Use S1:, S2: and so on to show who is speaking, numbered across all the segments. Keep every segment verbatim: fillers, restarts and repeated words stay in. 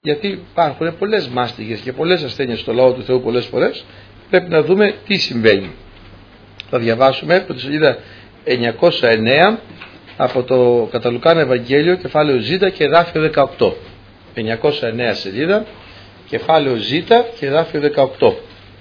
S1: γιατί υπάρχουν πολλές μάστιγες και πολλές ασθένειες στο λαό του Θεού πολλές φορές, πρέπει να δούμε τι συμβαίνει. Θα διαβάσουμε από τη σελίδα εννιακόσια εννέα από το κατά Λουκάν Ευαγγέλιο, κεφάλαιο Ζ και εδάφιο δεκαοκτώ. εννιακόσια εννέα σελίδα, κεφάλαιο Ζ και εδάφιο δεκαοκτώ.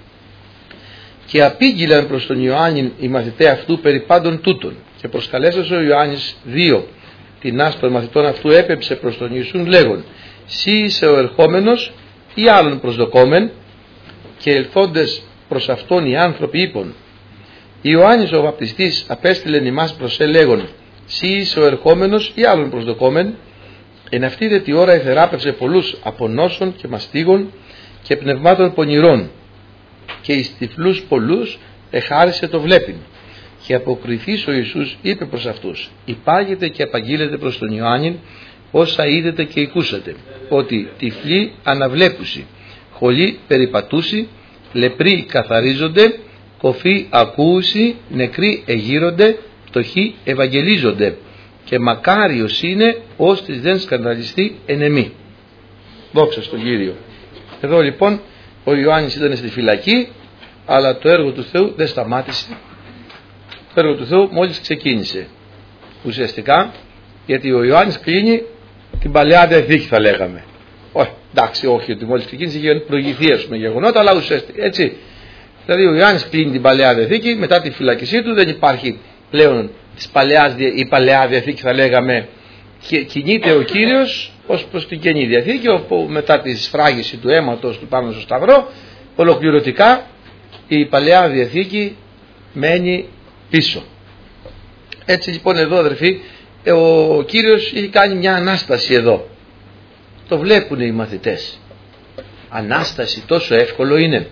S1: Και απήγγειλαν προς τον Ιωάννη οι μαθηταί αυτού περί πάντων τούτων, και προσκαλέσας ο Ιωάννης δύο τινάς των μαθητών αυτού έπεψε προς τον Ιησούν λέγον, «Σύ είσαι ο ερχόμενος ή άλλον προσδοκόμεν?» Και ελθόντες προς αυτόν οι άνθρωποι είπον, «Ιωάννης ο βαπτιστής απέστειλεν ημάς προς σε λέγον, «Σύ είσαι ο ερχόμενος ή άλλον προσδοκόμεν?» Εν αυτή δε τη ώρα εθεράπευσε πολλούς από νόσων και μαστίγων και πνευμάτων πονηρών, και εις τυφλούς πολλούς εχάρισε το βλέπειν. Και αποκριθείς ο Ιησούς είπε προς αυτούς, «Υπάγετε και απαγγείλετε προς τον Ιωάννη όσα είδετε και ακούσατε, ότι τυφλοί αναβλέπουσι, χολοί περιπατούσι, λεπροί καθαρίζονται, κοφοί ακούουσι, νεκροί εγείρονται, πτωχοί ευαγγελίζονται, και μακάριος είναι ώστις δεν σκανδαλιστεί εν εμή». Δόξα στον Κύριο. Εδώ λοιπόν ο Ιωάννης ήταν στη φυλακή, αλλά το έργο του Θεού δεν σταμάτησε. Το έργο του Θεού μόλις ξεκίνησε ουσιαστικά, γιατί ο Ιωάννης κλείνει την Παλαιά Διαθήκη, θα λέγαμε. Όχι, εντάξει, όχι ότι μόλις ξεκίνησε και προηγηθεί με γεγονότα, αλλά ουσιαστικά έτσι. Δηλαδή ο Ιωάννης κλείνει την Παλαιά Διαθήκη, μετά τη φυλακισή του δεν υπάρχει πλέον της Παλαιάς, η Παλαιά Διαθήκη, θα λέγαμε, και κινείται ο Κύριος ως προς την Καινή Διαθήκη, όπου μετά τη σφράγιση του αίματος του πάνω στο Σταυρό, ολοκληρωτικά η Παλαιά Διαθήκη μένει πίσω. Έτσι λοιπόν εδώ, αδερφοί, ο Κύριος έχει κάνει μια Ανάσταση εδώ. Το βλέπουν οι μαθητές. Ανάσταση τόσο εύκολο είναι.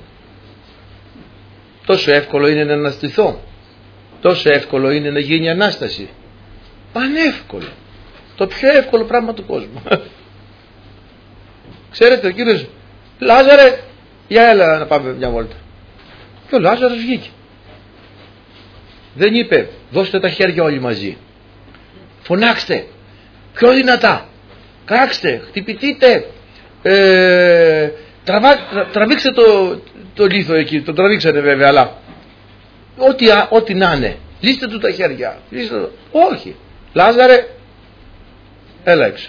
S1: Τόσο εύκολο είναι να αναστηθώ. Τόσο εύκολο είναι να γίνει Ανάσταση. Πανεύκολο. Το πιο εύκολο πράγμα του κόσμου. Ξέρετε, ο Κύριος, «Λάζαρε, για έλα να πάμε μια βόλτα». Και ο Λάζαρος βγήκε. Δεν είπε, «Δώστε τα χέρια όλοι μαζί. Φωνάξτε, πιο δυνατά. Κράξτε, χτυπηθείτε. Ε, τραβά, τρα, τραβήξτε το, το λίθο εκεί». Το τραβήξανε βέβαια, αλλά ό,τι, ό,τι να είναι. Λύστε του τα χέρια. Λύστε το. Όχι. «Λάζαρε, έλα έξω».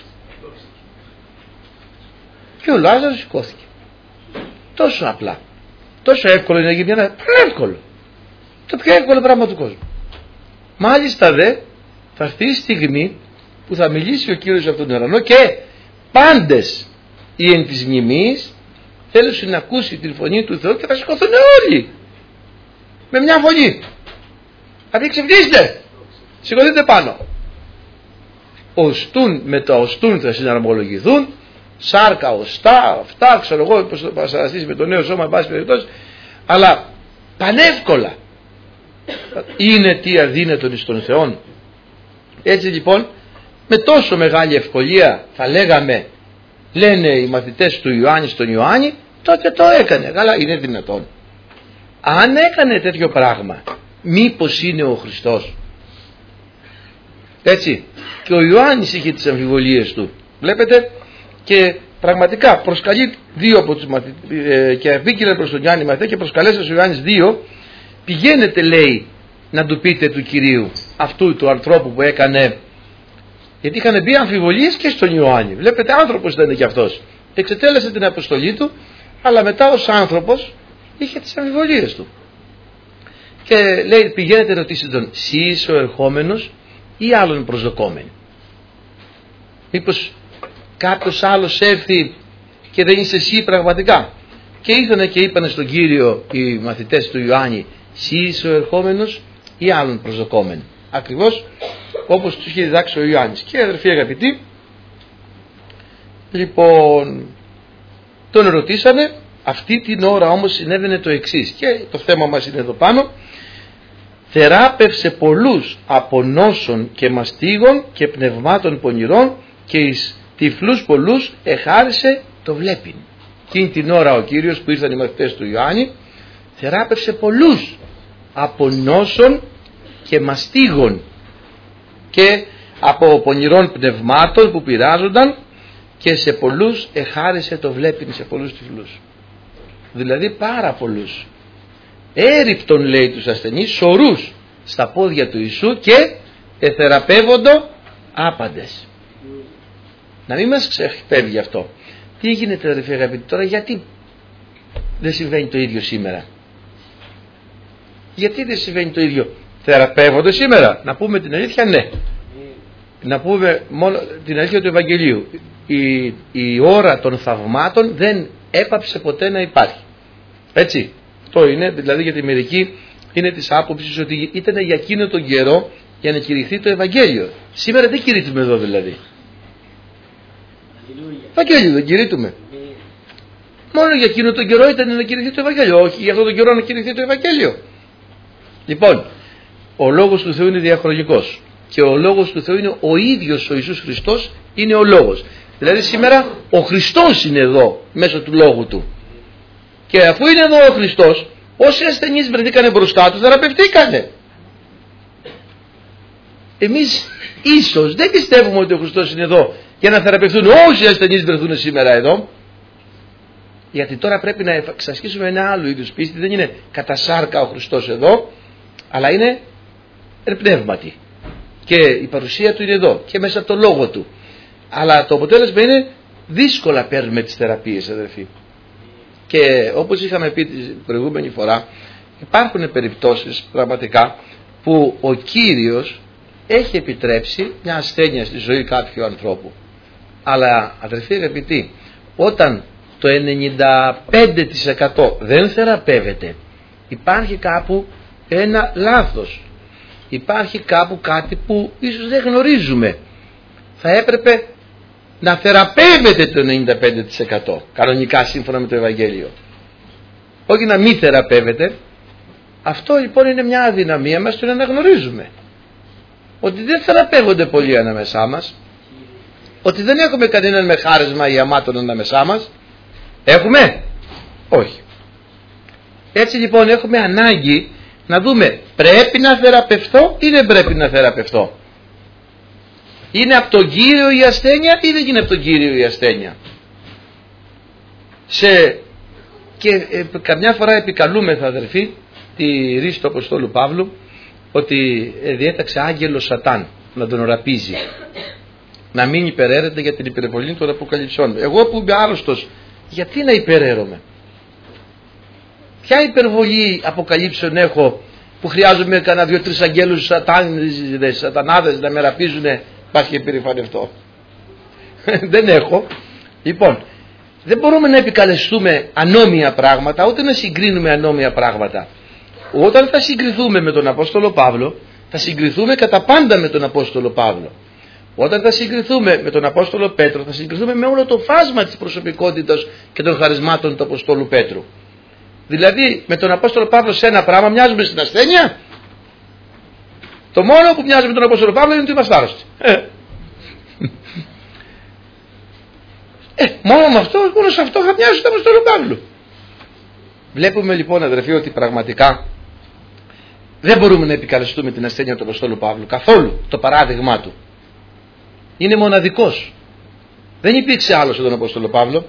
S1: Και ο Λάζαρος σηκώθηκε. Τόσο απλά. Τόσο εύκολο είναι να γίνει ένα. Εύκολο. Το πιο εύκολο πράγμα του κόσμου. Μάλιστα δε θα έρθει η στιγμή που θα μιλήσει ο Κύριος από τον ουρανό και πάντες οι εν της μνημής θέλουν να ακούσει την φωνή του Θεού και θα σηκωθούν όλοι με μια φωνή. Θα πει, «Ξυπνήστε, σηκωθείτε πάνω». Οστούν, με τα οστούν θα συναρμολογηθούν, σάρκα, οστά, αυτά, ξέρω εγώ πως θα παραστήσει με το νέο σώμα, εν πάση περιπτώσει, αλλά πανεύκολα. Είναι τι αδύνατον εις τον Θεόν. Έτσι λοιπόν, με τόσο μεγάλη ευκολία θα λέγαμε, λένε οι μαθητές του Ιωάννη στον Ιωάννη, τότε το έκανε. Καλά, είναι δυνατόν. Αν έκανε τέτοιο πράγμα, μήπως είναι ο Χριστός? Έτσι. Και ο Ιωάννης είχε τις αμφιβολίες του. Βλέπετε, και πραγματικά προσκαλεί δύο από τους μαθητές, ε, και απήγγειλε προς τον Ιωάννη μαθητές και προσκαλέσατε ο Ιωάννης δύο. Πηγαίνετε, λέει, να του πείτε του Κυρίου, αυτού του ανθρώπου που έκανε, γιατί είχαν μπει αμφιβολίες και στον Ιωάννη. Βλέπετε, άνθρωπος ήταν και αυτός. Εξετέλεσε την αποστολή του, αλλά μετά ως άνθρωπος είχε τις αμφιβολίες του. Και λέει, πηγαίνετε ρωτήστε τον, «Συ είσαι ο ερχόμενος ή άλλον προσδοκόμενοι?» Μήπως κάποιος άλλος έρθει και δεν είσαι εσύ πραγματικά? Και ήρθανε και είπανε στον Κύριο οι μαθητές του Ιωάννη, «Συ είσαι ο ερχόμενος ή άλλον προσδοκόμενοι?» Ακριβώς όπως τους είχε διδάξει ο Ιωάννης. Και αδερφοί αγαπητοί, λοιπόν, τον ρωτήσανε. Αυτή την ώρα όμως συνέβαινε το εξής, και το θέμα μας είναι εδώ πάνω. «Θεράπευσε πολλούς από νόσων και μαστίγων και πνευμάτων πονηρών, και εις τυφλούς πολλούς εχάρισε το βλέπειν». Εκείνη την ώρα ο Κύριος που ήρθαν οι μαθητές του Ιωάννη θεράπευσε πολλούς από νόσων και μαστίγων και από πονηρών πνευμάτων που πειράζονταν, και σε πολλούς εχάρισε το βλέπειν, σε πολλούς τυφλούς. Δηλαδή πάρα πολλούς. Έριπτον, λέει, τους ασθενείς σωρούς στα πόδια του Ιησού και εθεραπεύοντο άπαντες. Να μην μας ξεφεύγει αυτό. Τι γίνεται, αδερφοί αγαπητοί, τώρα γιατί δεν συμβαίνει το ίδιο σήμερα? Γιατί δεν συμβαίνει το ίδιο? Θεραπεύονται σήμερα? Να πούμε την αλήθεια, ναι. Να πούμε μόνο την αλήθεια του Ευαγγελίου. Η, η ώρα των θαυμάτων δεν έπαψε ποτέ να υπάρχει. Έτσι. Το είναι, δηλαδή, γιατί μερικοί είναι της άποψης ότι ήταν για εκείνο τον καιρό για να κηρυχθεί το Ευαγγέλιο. Σήμερα δεν κηρύττουμε εδώ, δηλαδή. Ευαγγέλιο δεν κηρύττουμε. Μόνο για εκείνο τον καιρό ήταν να κηρυχθεί το Ευαγγέλιο. Όχι για αυτόν τον καιρό να κηρυχθεί το Ευαγγέλιο. Λοιπόν, ο Λόγος του Θεού είναι διαχρονικός. Και ο Λόγος του Θεού είναι ο ίδιος ο Ιησούς Χριστός, είναι ο Λόγος. Δηλαδή σήμερα ο Χριστός είναι εδώ μέσω του Λόγου Του. Και αφού είναι εδώ ο Χριστός, όσοι ασθενείς βρεθήκανε μπροστά Του θεραπευτήκανε. Εμείς ίσως δεν πιστεύουμε ότι ο Χριστός είναι εδώ για να θεραπευτούν όσοι ασθενείς βρεθούν σήμερα εδώ. Γιατί τώρα πρέπει να εξασκήσουμε ένα άλλο είδους πίστη. Δεν είναι κατά σάρκα ο Χριστός εδώ, αλλά είναι πνεύματι. Και η παρουσία Του είναι εδώ και μέσα από το Λόγο Του. Αλλά το αποτέλεσμα είναι δύσκολα παίρνουμε τις θεραπείες, αδερφοί. Και όπως είχαμε πει την προηγούμενη φορά, υπάρχουν περιπτώσεις πραγματικά που ο Κύριος έχει επιτρέψει μια ασθένεια στη ζωή κάποιου ανθρώπου. Αλλά, αδερφοί αγαπητοί, όταν το ενενήντα πέντε τοις εκατό δεν θεραπεύεται, υπάρχει κάπου ένα λάθος. Υπάρχει κάπου κάτι που ίσως δεν γνωρίζουμε. Θα έπρεπε να θεραπεύεται το ενενήντα πέντε τοις εκατό κανονικά σύμφωνα με το Ευαγγέλιο. Όχι να μην θεραπεύεται. Αυτό λοιπόν είναι μια αδυναμία μας, το να αναγνωρίζουμε. Ότι δεν θεραπεύονται πολλοί ανάμεσά μας. Ότι δεν έχουμε κανέναν με χάρισμα ή αμάτων ανάμεσά μας. Έχουμε? Όχι. Έτσι λοιπόν έχουμε ανάγκη να δούμε, πρέπει να θεραπευτώ ή δεν πρέπει να θεραπευτώ? Είναι από τον Κύριο η ασθένεια ή δεν είναι από τον Κύριο η ασθένεια? Σε, και ε, καμιά φορά επικαλούμεθα, αδερφοί, τη ρίση του Αποστόλου Παύλου, ότι ε, διέταξε άγγελο Σατάν να τον οραπίζει, να μην υπεραίρεται για την υπερβολή των αποκαλυψών. Εγώ που είμαι άρρωστος, γιατί να υπεραίρομαι? Ποια υπερβολή αποκαλύψεων έχω που χρειάζομαι κανένα δύο-τρεις αγγέλους σατάνιδες, σατανάδες να με ραπίζουν? Υπάρχει και περηφανευτώ. Δεν έχω. Λοιπόν, δεν μπορούμε να επικαλεστούμε ανώμια πράγματα, ούτε να συγκρίνουμε ανώμια πράγματα. Όταν θα συγκριθούμε με τον Απόστολο Παύλο, θα συγκριθούμε κατά πάντα με τον Απόστολο Παύλο. Όταν θα συγκριθούμε με τον Απόστολο Πέτρο, θα συγκριθούμε με όλο το φάσμα της προσωπικότητας και των χαρισμάτων του Αποστόλου Πέτρου. Δηλαδή με τον Απόστολο Παύλο σε ένα πράγμα μοιάζουμε στην ασθένεια. Το μόνο που μοιάζει με τον Απόστολο Παύλο είναι ότι είμαστε άρρωστοι. Ε. ε, μόνο με αυτό, μόνο σε αυτό θα μοιάζει τον Απόστολο Παύλο. Βλέπουμε λοιπόν, αδερφοί, ότι πραγματικά δεν μπορούμε να επικαλεστούμε την ασθένεια του Αποστόλου Παύλου καθόλου. Το παράδειγμά του είναι μοναδικός. Δεν υπήρξε άλλος στον Απόστολο Παύλο.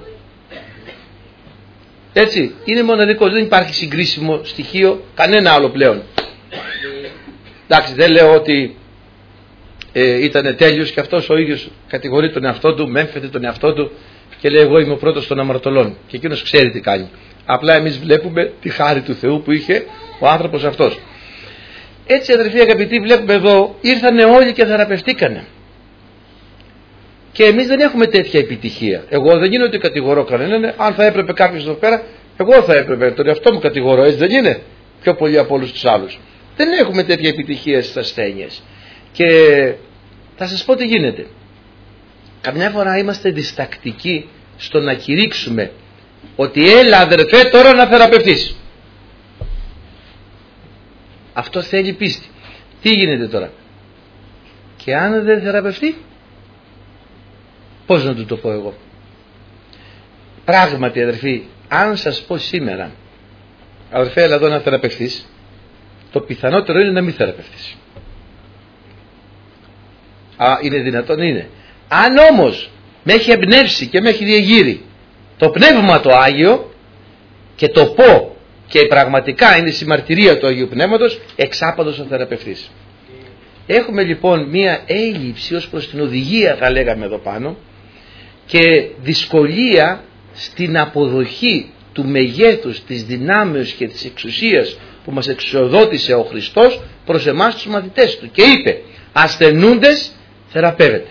S1: Έτσι, είναι μοναδικός. Δεν υπάρχει συγκρίσιμο στοιχείο κανένα άλλο πλέον. Εντάξει, δεν λέω ότι ε, ήταν τέλειος και αυτός ο ίδιος κατηγορεί τον εαυτό του, μέμφεται τον εαυτό του και λέει εγώ είμαι ο πρώτος των αμαρτωλών. Και εκείνος ξέρει τι κάνει. Απλά εμείς βλέπουμε τη χάρη του Θεού που είχε ο άνθρωπος αυτός. Έτσι, αδερφοί αγαπητοί, βλέπουμε εδώ ήρθανε όλοι και θεραπευτήκανε. Και εμείς δεν έχουμε τέτοια επιτυχία. Εγώ δεν είναι ότι κατηγορώ κανέναν. Αν θα έπρεπε κάποιος εδώ πέρα, εγώ θα έπρεπε. Τον εαυτό μου κατηγορώ, έτσι δεν είναι? Πιο πολύ από όλους τους άλλους. Δεν έχουμε τέτοια επιτυχία στις ασθένειες. Και θα σας πω τι γίνεται. Καμιά φορά είμαστε διστακτικοί στο να κηρύξουμε ότι έλα αδερφέ τώρα να θεραπευτείς. Αυτό θέλει πίστη. Τι γίνεται τώρα? Και αν δεν θεραπευτεί, πώς να του το πω εγώ? Πράγματι, αδερφοί, αν σας πω σήμερα, αδερφέ, έλα εδώ να θεραπευτείς, το πιθανότερο είναι να μην θεραπευτείς. Α, είναι δυνατόν? Είναι. Αν όμως με έχει εμπνεύσει και με έχει διεγείρει το Πνεύμα το Άγιο, και το πω και πραγματικά είναι η συμμαρτυρία του Αγίου Πνεύματος, εξάπαντος ο θεραπευτής. Έχουμε λοιπόν μία έλλειψη ως προς την οδηγία, θα λέγαμε εδώ πάνω, και δυσκολία στην αποδοχή του μεγέθους, της δυνάμεως και της εξουσίας που μας εξοδότησε ο Χριστός προς εμάς τους μαθητές του, και είπε ασθενούντες θεραπεύεται.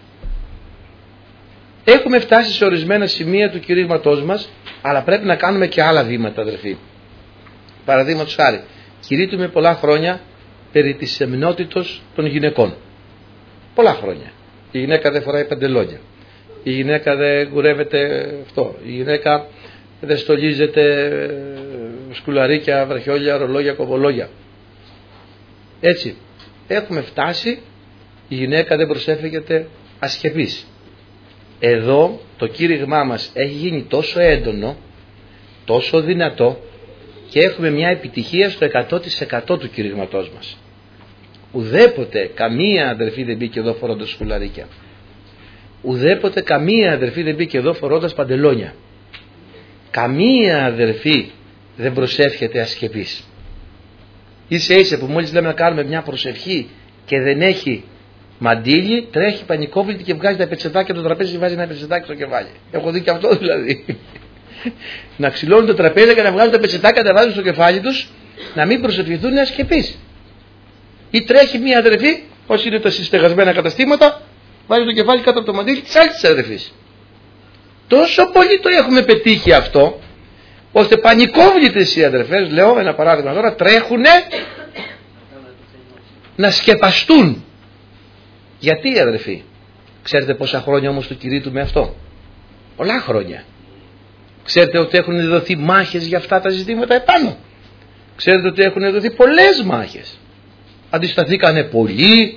S1: Έχουμε φτάσει σε ορισμένα σημεία του κηρύγματός μας, αλλά πρέπει να κάνουμε και άλλα βήματα, αδερφοί. Παραδείγματος χάρη, κηρύττουμε πολλά χρόνια περί της σεμνότητος των γυναικών. Πολλά χρόνια. Η γυναίκα δεν φοράει παντελόνια. Η γυναίκα δεν κουρεύεται αυτό. Η γυναίκα δεν στολίζεται σκουλαρίκια, βραχιόλια, ρολόγια, κοβολόγια. Έτσι. Έχουμε φτάσει, η γυναίκα δεν προσέφυγεται ασκεπής. Εδώ το κήρυγμά μας έχει γίνει τόσο έντονο, τόσο δυνατό, και έχουμε μια επιτυχία στο εκατό τοις εκατό του κηρυγματός μας. Ουδέποτε καμία αδερφή δεν μπήκε εδώ φορώντας σκουλαρίκια. Ουδέποτε καμία αδερφή δεν μπήκε εδώ φορώντας παντελόνια. Καμία αδερφή δεν προσεύχεται ασκεπής. Ίσε ίσε που μόλις λέμε να κάνουμε μια προσευχή και δεν έχει μαντίλι, τρέχει πανικόβλητη και βγάζει τα πετσετάκια από το τραπέζι και βάζει ένα πετσετάκι στο κεφάλι. Έχω δει και αυτό δηλαδή. Να ξυλώνουν το τραπέζι και να βγάζουν τα πετσετάκια, να τα βάζουν στο κεφάλι τους, να μην προσευχηθούν ασκεπείς. Ή τρέχει μια αδερφή, όσοι είναι τα συστεγασμένα καταστήματα, βάζει το κεφάλι κάτω από το μαντίλι της άλλης της αδερφής. Τόσο πολύ το έχουμε πετύχει αυτό, ώστε πανικόβλητες οι αδερφές, λέω ένα παράδειγμα τώρα, τρέχουνε να σκεπαστούν. Γιατί, αδερφοί? Ξέρετε πόσα χρόνια όμως το κηρύττουμε αυτό? Πολλά χρόνια. Ξέρετε ότι έχουν δοθεί μάχες για αυτά τα ζητήματα επάνω? Ξέρετε ότι έχουν δοθεί πολλές μάχες? Αντισταθήκανε πολλοί,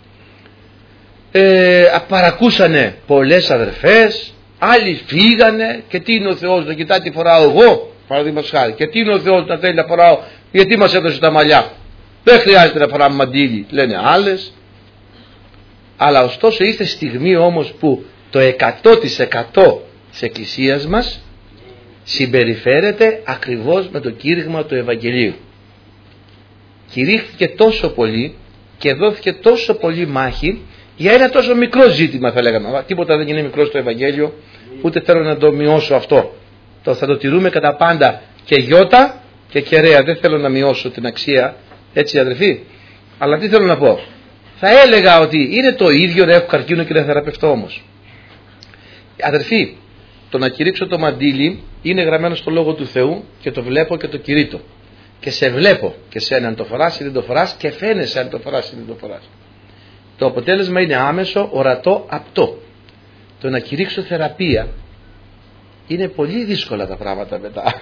S1: ε, παρακούσανε πολλές αδερφές, άλλοι φύγανε. Και τι είναι ο Θεός να κοιτάει τι φοράω εγώ, παραδείγματος χάρη? Και τι είναι ο Θεός να θέλει να φοράω, γιατί μας έδωσε τα μαλλιά? Δεν χρειάζεται να φοράμε μαντίλι, λένε άλλες. Αλλά ωστόσο ήρθε στιγμή όμως που το εκατό τοις εκατό της Εκκλησίας μας συμπεριφέρεται ακριβώς με το κήρυγμα του Ευαγγελίου. Κηρύχθηκε τόσο πολύ και δόθηκε τόσο πολύ μάχη για ένα τόσο μικρό ζήτημα, θα λέγαμε. Τίποτα δεν είναι μικρό στο Ευαγγέλιο, ούτε θέλω να το μειώσω αυτό. Το θα το τηρούμε κατά πάντα και γιώτα και κεραία. Δεν θέλω να μειώσω την αξία, έτσι αδερφοί. Αλλά τι θέλω να πω? Θα έλεγα ότι είναι το ίδιο να έχω καρκίνο και να θεραπευτώ όμως. Αδερφοί, το να κηρύξω το μαντίλι είναι γραμμένο στο Λόγο του Θεού και το βλέπω και το κηρύττω. Και σε βλέπω και σε αν το φοράς ή δεν το φοράς, και φαίνεσαι αν το φοράς ή δεν το φοράς. Το αποτέλεσμα είναι άμεσο, ορατό, απτό. Το να κηρύξω θεραπεία είναι πολύ δύσκολα τα πράγματα μετά.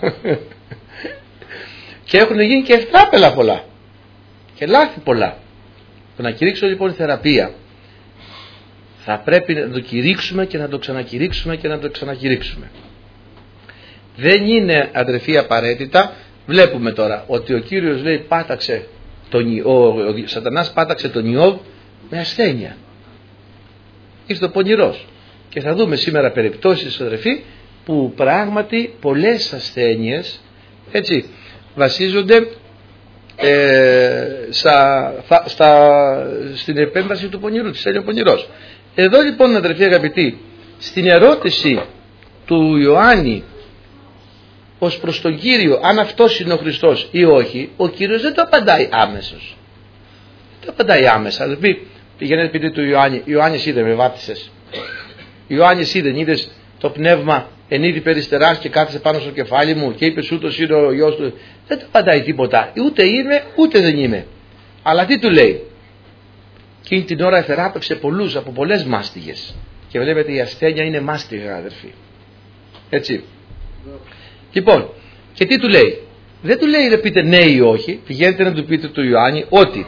S1: Και έχουν γίνει και ευτράπελα πολλά και λάθη πολλά. Το να κηρύξω λοιπόν θεραπεία, θα πρέπει να το κηρύξουμε και να το ξανακηρύξουμε και να το ξανακηρύξουμε. Δεν είναι, αδερφοί, απαραίτητα. Βλέπουμε τώρα ότι ο Κύριος λέει πάταξε τον, ο, ο, ο Σατανάς πάταξε τον Ιώβ με ασθένεια. Ήρθε πονηρός. Και θα δούμε σήμερα περιπτώσεις, αδερφοί, που πράγματι πολλές ασθένειες, έτσι, βασίζονται ε, στα, στα, στην επέμβαση του πονηρού, της έλειο πονηρός. Εδώ λοιπόν, αδερφοί αγαπητοί, στην ερώτηση του Ιωάννη ως προς τον Κύριο, αν αυτός είναι ο Χριστός ή όχι, ο Κύριος δεν το απαντάει άμεσος. Δεν το απαντάει άμεσα. Δηλαδή, πηγαίνετε πείτε του Ιωάννη, Ιωάννης είδε, με βάπτισες. Ιωάννης είδε, είδες το πνεύμα εν είδη περιστεράς και κάθισε πάνω στο κεφάλι μου και είπες ούτως είναι ο Υιός του. Δεν το απαντάει τίποτα. Ούτε είμαι, ούτε δεν είμαι. Αλλά τι του λέει? Εκείνη την ώρα εθεράπευσε πολλούς από πολλές μάστιγες. Και βλέπετε, η ασθένεια είναι μάστιγα, αδερφοί. Έτσι. Λοιπόν, και τι του λέει? Δεν του λέει να πείτε ναι ή όχι. Πηγαίνετε να του πείτε του Ιωάννη ότι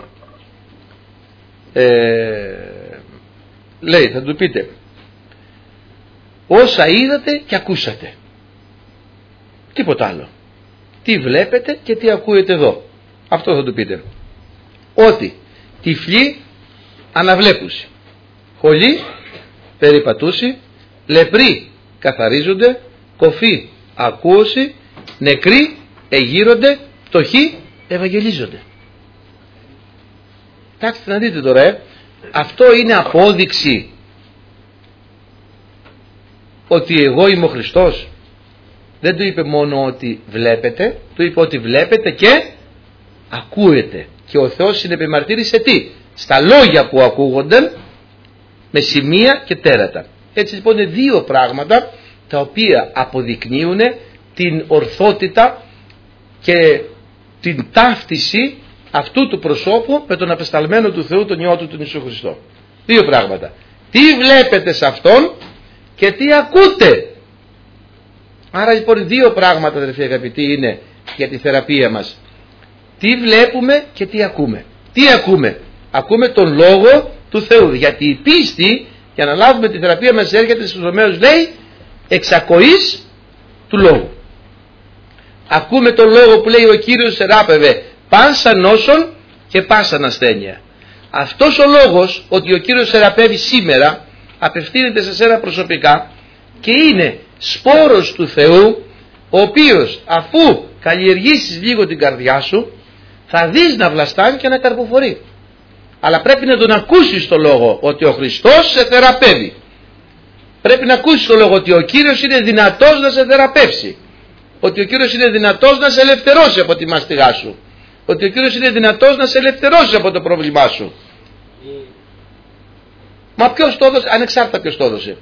S1: ε, λέει, θα του πείτε όσα είδατε και ακούσατε. Τίποτα άλλο. Τι βλέπετε και τι ακούετε εδώ. Αυτό θα του πείτε. Ότι τυφλοί αναβλέπουσι, χολοί περιπατούσι, λεπροί καθαρίζονται, κοφοί ακούωση, νεκροί εγείρονται, πτωχοί ευαγγελίζονται. Κοιτάξτε να δείτε τώρα, ε. αυτό είναι απόδειξη ότι εγώ είμαι ο Χριστός. Δεν του είπε μόνο ότι βλέπετε, του είπε ότι βλέπετε και ακούετε. Και ο Θεός συνεπιμαρτύρησε τι? Στα λόγια που ακούγονται με σημεία και τέρατα. Έτσι λοιπόν είναι δύο πράγματα τα οποία αποδεικνύουν την ορθότητα και την ταύτιση αυτού του προσώπου με τον απεσταλμένο του Θεού, τον Υιό του, τον Ιησού Χριστό. Δύο πράγματα. Τι βλέπετε σε Αυτόν και τι ακούτε. Άρα λοιπόν δύο πράγματα, αδερφοί αγαπητοί, είναι για τη θεραπεία μας. Τι βλέπουμε και τι ακούμε. Τι ακούμε? Ακούμε τον Λόγο του Θεού. Γιατί η πίστη για να λάβουμε τη θεραπεία μας έρχεται στους Ρωμαίους, λέει, εξακοής του Λόγου. Ακούμε τον Λόγο που λέει ο Κύριος θεράπευε πάσα νόσον και πάσα ασθένεια. Αυτός ο λόγος ότι ο Κύριος θεραπεύει σήμερα απευθύνεται σε σένα προσωπικά και είναι σπόρος του Θεού, ο οποίος αφού καλλιεργήσεις λίγο την καρδιά σου θα δεις να βλαστάνει και να καρποφορεί. Αλλά πρέπει να τον ακούσεις το λόγο ότι ο Χριστός σε θεραπεύει. Πρέπει να ακούσεις το λόγο ότι ο Κύριος είναι δυνατός να σε θεραπεύσει. Ότι ο Κύριος είναι δυνατός να σε ελευθερώσει από τη μαστιγά σου. Ότι ο Κύριος είναι δυνατός να σε ελευθερώσει από το πρόβλημά σου. Mm. Μα ποιος το έδωσε? Ανεξάρτητα ποιος το έδωσε.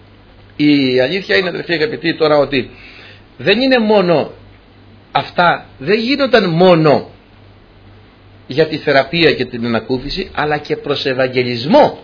S1: Η αλήθεια είναι, αδερφοί αγαπητοί, τώρα ότι δεν είναι μόνο αυτά, δεν γίνονταν μόνο για τη θεραπεία και την ανακούφιση, αλλά και προς ευαγγελισμό.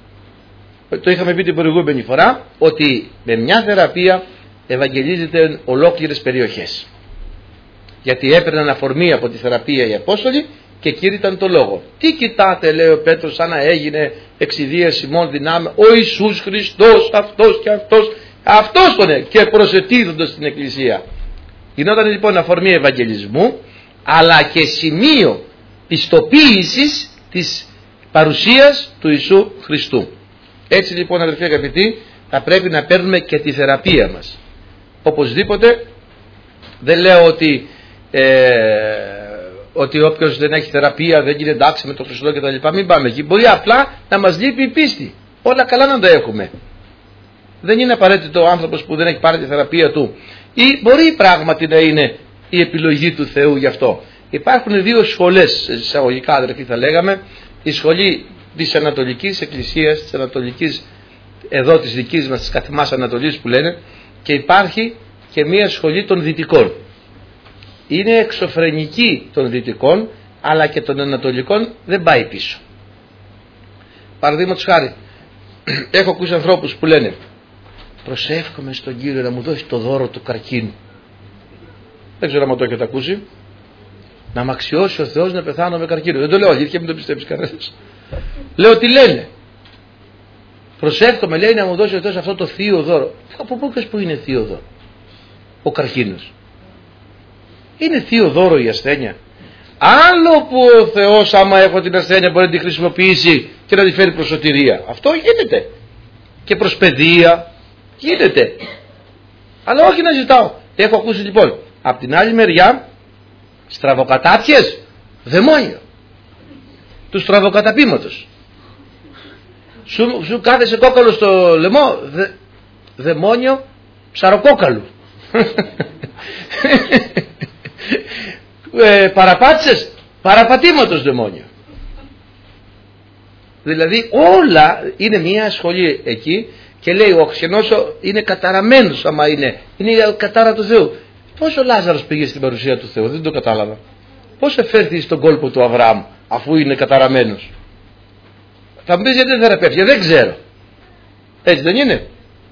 S1: Το είχαμε πει την προηγούμενη φορά ότι με μια θεραπεία ευαγγελίζεται ολόκληρες περιοχές. Γιατί έπαιρναν αφορμή από τη θεραπεία οι Απόστολοι και κήρυταν το λόγο. Τι κοιτάτε, λέει ο Πέτρος, σαν να έγινε εξιδίαση ημών δυνάμεων, ο Ιησούς Χριστός, αυτός και αυτός, αυτός τον είναι, και προσετίδοντας στην Εκκλησία. Γινόταν λοιπόν αφορμή ευαγγελισμού, αλλά και σημείο πιστοποίησης της παρουσίας του Ιησού Χριστού. Έτσι λοιπόν, αδερφοί αγαπητοί, θα πρέπει να παίρνουμε και τη θεραπεία μας. Οπωσδήποτε δεν λέω ότι ε, ότι όποιος δεν έχει θεραπεία δεν είναι εντάξει με τον Χριστό κτλ. Μην πάμε εκεί. Μπορεί απλά να μας λείπει η πίστη. Όλα καλά να τα έχουμε. Δεν είναι απαραίτητο ο άνθρωπος που δεν έχει πάρει τη θεραπεία του. Ή μπορεί πράγματι να είναι η επιλογή του Θεού γι' αυτό. Υπάρχουν δύο σχολές, εισαγωγικά αδερφοί θα λέγαμε. Η σχολή της Ανατολικής Εκκλησίας, της Ανατολικής, εδώ της δικής μας, της καθημάς Ανατολής που λένε, και υπάρχει και μία σχολή των Δυτικών. Είναι εξωφρενική των Δυτικών, αλλά και των Ανατολικών δεν πάει πίσω. Παραδείγματος χάρη, έχω ακούσει ανθρώπους που λένε προσεύχομαι στον Κύριο να μου δώσει το δώρο του καρκίνου. Δεν ξέρω αν το έχετε ακούσει. Να μ' αξιώσει ο Θεός να πεθάνω με καρκίνο. Δεν το λέω αλήθεια, μην το πιστέψεις κανένας. Λέω τι λένε. Προσεύχομαι, λέει, να μου δώσει ο Θεός αυτό το θείο δώρο. Από πού πες που είναι θείο δώρο? Ο καρκίνος. Είναι θείο δώρο η ασθένεια. Άλλο που ο Θεός, άμα έχω την ασθένεια, μπορεί να τη χρησιμοποιήσει και να τη φέρει προς σωτηρία. Αυτό γίνεται. Και προς παιδεία γίνεται. Αλλά όχι να ζητάω. Έχω ακούσει λοιπόν από την άλλη μεριά στραβοκατάπιες, δαιμόνιο του στραβοκαταπήματος. Σου, σου κάθεσε κόκαλο στο λαιμό, δε, δαιμόνιο ψαροκόκαλου. ε, παραπάτησες, παραπατήματος δαιμόνιο. Δηλαδή όλα είναι μια σχολή εκεί και λέει ο Ξενόσο είναι καταραμένος άμα είναι, είναι η κατάρα του Θεού. Πώς ο Λάζαρος πήγε στην παρουσία του Θεού? Δεν το κατάλαβα. Πώς εφέρθη στον κόλπο του Αβραάμ αφού είναι καταραμένος? Θα μου πεις γιατί δεν θεραπεύτηκε? Δεν ξέρω. Έτσι δεν είναι?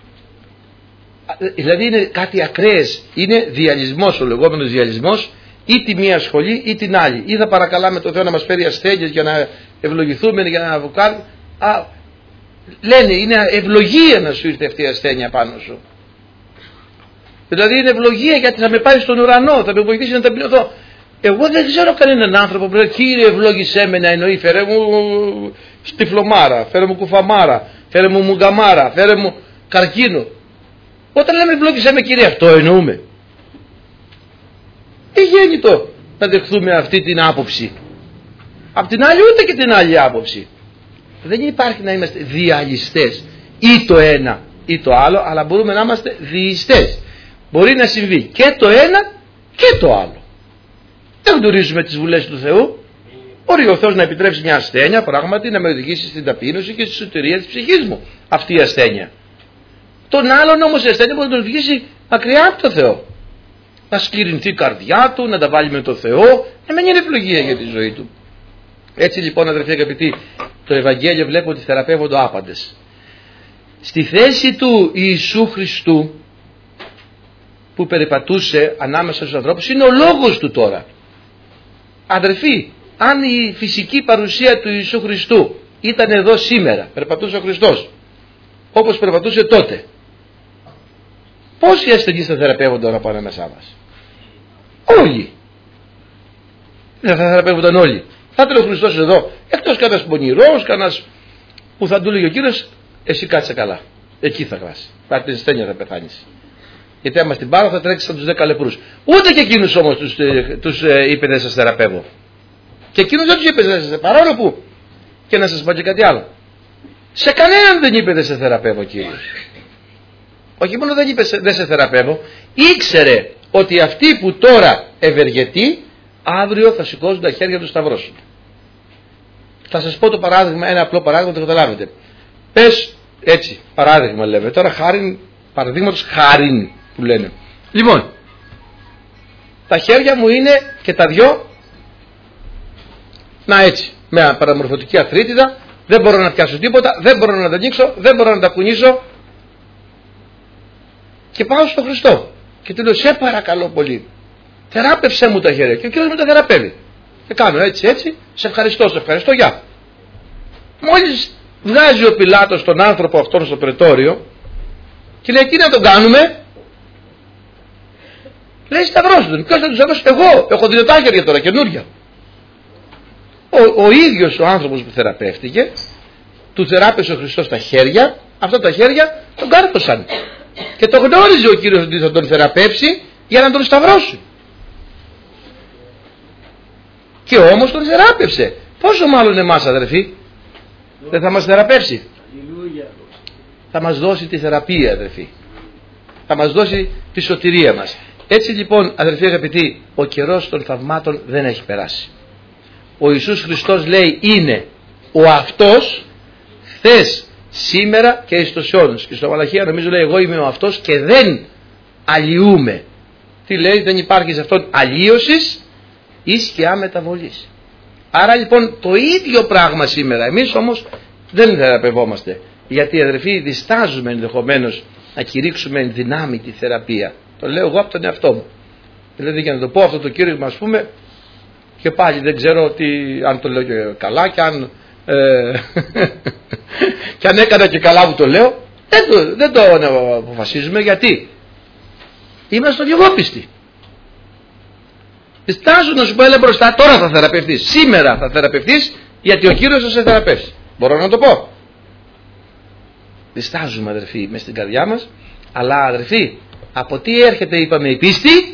S1: Δηλαδή είναι κάτι ακραίες. Είναι διαλυσμός, ο λεγόμενος διαλυσμός, ή τη μία σχολή ή την άλλη. Ή θα παρακαλάμε τον Θεό να μας φέρει ασθένειες για να ευλογηθούμε, για να βγάλουμε. Α, λένε είναι ευλογία να σου ήρθε αυτή η ασθένεια πάνω σου. Δηλαδή είναι ευλογία γιατί θα με πάει στον ουρανό, θα με βοηθήσει να ταπεινωθώ. Εγώ δεν ξέρω κανέναν άνθρωπο που λέει Κύριε ευλόγησέ με, να εννοεί φέρε μου στιφλομάρα, φέρε μου κουφαμάρα, φέρε μου μουγκαμάρα, φέρε μου καρκίνο. Όταν λέμε ευλόγησέ με Κύριε, αυτό εννοούμε. Τι γέννητο να δεχθούμε αυτή την άποψη. Απ' την άλλη ούτε και την άλλη άποψη. Δεν υπάρχει να είμαστε διαλυστές ή το ένα ή το άλλο, αλλά μπορούμε να είμαστε διειστές. Μπορεί να συμβεί και το ένα και το άλλο. Δεν γνωρίζουμε τις βουλές του Θεού. Μπορεί ο Θεός να επιτρέψει μια ασθένεια πράγματι να με οδηγήσει στην ταπείνωση και στη σωτηρία της ψυχής μου αυτή η ασθένεια. Τον άλλον όμως η ασθένεια μπορεί να τον οδηγήσει μακριά από το Θεό. Να σκληρινθεί η καρδιά του, να τα βάλει με το Θεό, να μην είναι ευλογία για τη ζωή του. Έτσι λοιπόν, αδερφοί αγαπητοί, το Ευαγγέλιο βλέπω ότι θεραπεύονται άπαντες. Στη θέση του Ιησού Χριστού που περιπατούσε ανάμεσα στους ανθρώπους είναι ο λόγος του τώρα. Αδερφοί, αν η φυσική παρουσία του Ιησού Χριστού ήταν εδώ σήμερα, περπατούσε ο Χριστός όπως περπατούσε τότε, πόσοι ασθενείς θα θεραπεύονται τώρα από ανάμεσά μας? Όλοι. Δεν θα θεραπεύονταν όλοι. Θα ήταν ο Χριστός εδώ, εκτός κανένας πονηρός, κανένας που θα του λέγει ο Κύριος, εσύ κάτσε καλά, εκεί θα βάσει, πάρει την ασθένεια, θα πεθάνεις. Γιατί άμα στην πάρω θα τρέξεις σαν τους δέκα λεπρούς. Ούτε και εκείνους όμως τους, τους ε, είπε δεν σας θεραπεύω. Και εκείνους δεν τους είπε δεν σας, παρόλο που, και να σας πω και κάτι άλλο, σε κανέναν δεν είπε δεν σε θεραπεύω Κύριος. Όχι μόνο δεν είπε δεν σε θεραπεύω, ήξερε ότι αυτοί που τώρα ευεργετεί αύριο θα σηκώσουν τα χέρια του σταυρώσουν. Θα σας πω το παράδειγμα, ένα απλό παράδειγμα, το καταλάβετε. Πες έτσι, παράδειγμα λέμε, τώρα χάριν, παραδείγματος χάριν που λένε. Λοιπόν, τα χέρια μου είναι και τα δυο, να έτσι, με παραμορφωτική αθρίτιδα, δεν μπορώ να πιάσω τίποτα, δεν μπορώ να τα ανοίξω, δεν μπορώ να τα κουνήσω. Και πάω στον Χριστό και του λέω, σε παρακαλώ πολύ, θεράπευσέ μου τα χέρια. Και ο Κύριος μου τα θεραπεύει. Και κάνω έτσι έτσι, σε ευχαριστώ, σε ευχαριστώ, γεια. Μόλις βγάζει ο Πιλάτος τον άνθρωπο αυτόν στο πρετόριο και λέει, τι να τον κάνουμε? Λέει, σταυρώστε τον. Ποιος θα του σταυρώσει? Εγώ, έχω δυνατά χέρια τώρα, καινούρια. Ο, ο ίδιος ο άνθρωπος που θεραπεύτηκε, του θεράπευσε ο Χριστός τα χέρια, αυτά τα χέρια τον κάρπωσαν. Και το γνώριζε ο Κύριος ότι θα τον θεραπεύσει για να τον σταυρώσει. Και όμως τον θεράπευσε. Πόσο μάλλον εμάς, αδερφοί, δεν θα μας θεραπεύσει? Θα μας δώσει τη θεραπεία, αδερφοί. Θα μας δώσει τη σωτηρία μας. Έτσι λοιπόν, αδερφοί αγαπητοί, ο καιρός των θαυμάτων δεν έχει περάσει. Ο Ιησούς Χριστός λέει είναι ο αυτός χθες, σήμερα και εις τους αιώνας. Και στο Μαλαχία νομίζω λέει, εγώ είμαι ο αυτός και δεν αλλοιούμε. Τι λέει? Δεν υπάρχει σε αυτόν αλλίωσης ή σκιά μεταβολής. Άρα λοιπόν το ίδιο πράγμα σήμερα. Εμείς όμως δεν θεραπευόμαστε. Γιατί, αδερφοί, διστάζουμε ενδεχομένως να κηρύξουμε εν δυνάμει τη θεραπεία. Το λέω εγώ από τον εαυτό μου. Δηλαδή, για να το πω αυτό το κήρυγμα, ας πούμε, και πάλι δεν ξέρω τι, αν το λέω και καλά και αν, ε, και αν έκανα και καλά που το λέω. Δεν το, δεν το αποφασίζουμε. Γιατί είμαστε διογόπιστοι. Διστάζουν να σου πω, έλα μπροστά, τώρα θα θεραπευτείς, σήμερα θα θεραπευτείς, γιατί ο Κύριος θα σε θεραπεύσει. Μπορώ να το πω? Διστάζουμε, αδερφοί, μες στην καρδιά μας. Αλλά, αδερφοί, από τι έρχεται, είπαμε, η πίστη?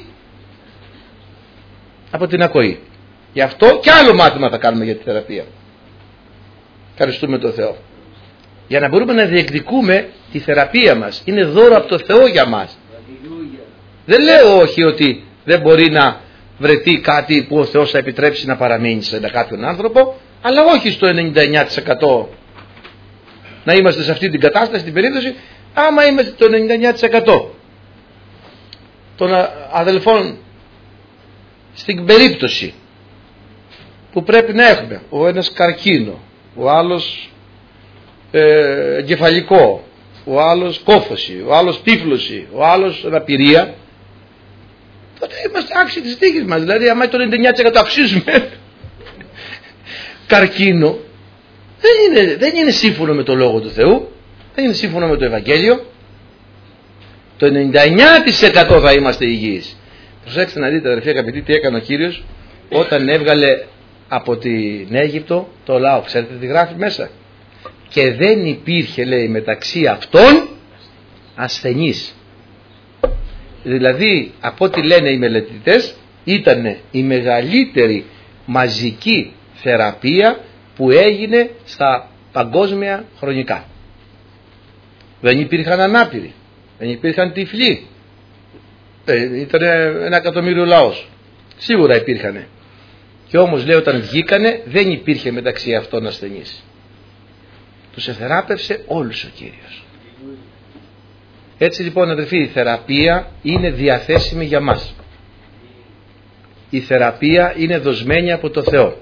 S1: Από την ακοή. Γι' αυτό και άλλο μάθημα θα κάνουμε για τη θεραπεία. Ευχαριστούμε τον Θεό. Για να μπορούμε να διεκδικούμε τη θεραπεία μας. Είναι δώρο από το Θεό για μας. Δεν λέω όχι ότι δεν μπορεί να βρεθεί κάτι που ο Θεός θα επιτρέψει να παραμείνει σε κάποιον άνθρωπο, αλλά όχι στο ενενήντα εννιά τοις εκατό να είμαστε σε αυτή την κατάσταση, την περίπτωση, άμα είμαστε το ενενήντα εννιά τοις εκατό των αδελφών στην περίπτωση που πρέπει να έχουμε ο ένας καρκίνο, ο άλλος ε, εγκεφαλικό, ο άλλος κόφωση, ο άλλος τύφλωση, ο άλλος αναπηρία, τότε είμαστε άξιοι της τύχης μας. Δηλαδή άμα το ενενήντα εννιά τοις εκατό αξίζουμε καρκίνο, δεν είναι, δεν είναι σύμφωνο με το Λόγο του Θεού, δεν είναι σύμφωνο με το Ευαγγέλιο. Το ενενήντα εννιά τοις εκατό θα είμαστε υγιείς. Προσέξτε να δείτε, αδερφοί αγαπητοί, τι έκανε ο Κύριος όταν έβγαλε από την Αίγυπτο το λαό. Ξέρετε τι γράφει μέσα? Και δεν υπήρχε, λέει, μεταξύ αυτών ασθενής. Δηλαδή από ό,τι λένε οι μελετητές ήταν η μεγαλύτερη μαζική θεραπεία που έγινε στα παγκόσμια χρονικά. Δεν υπήρχαν ανάπηροι, δεν υπήρχαν τυφλοί, ε, ήταν ένα εκατομμύριο λαός, σίγουρα υπήρχανε. Και όμως λέει όταν βγήκανε δεν υπήρχε μεταξύ αυτών ασθενής. Τους εθεράπευσε όλους ο Κύριος. Έτσι λοιπόν αδελφοί, η θεραπεία είναι διαθέσιμη για μας. Η θεραπεία είναι δοσμένη από το Θεό.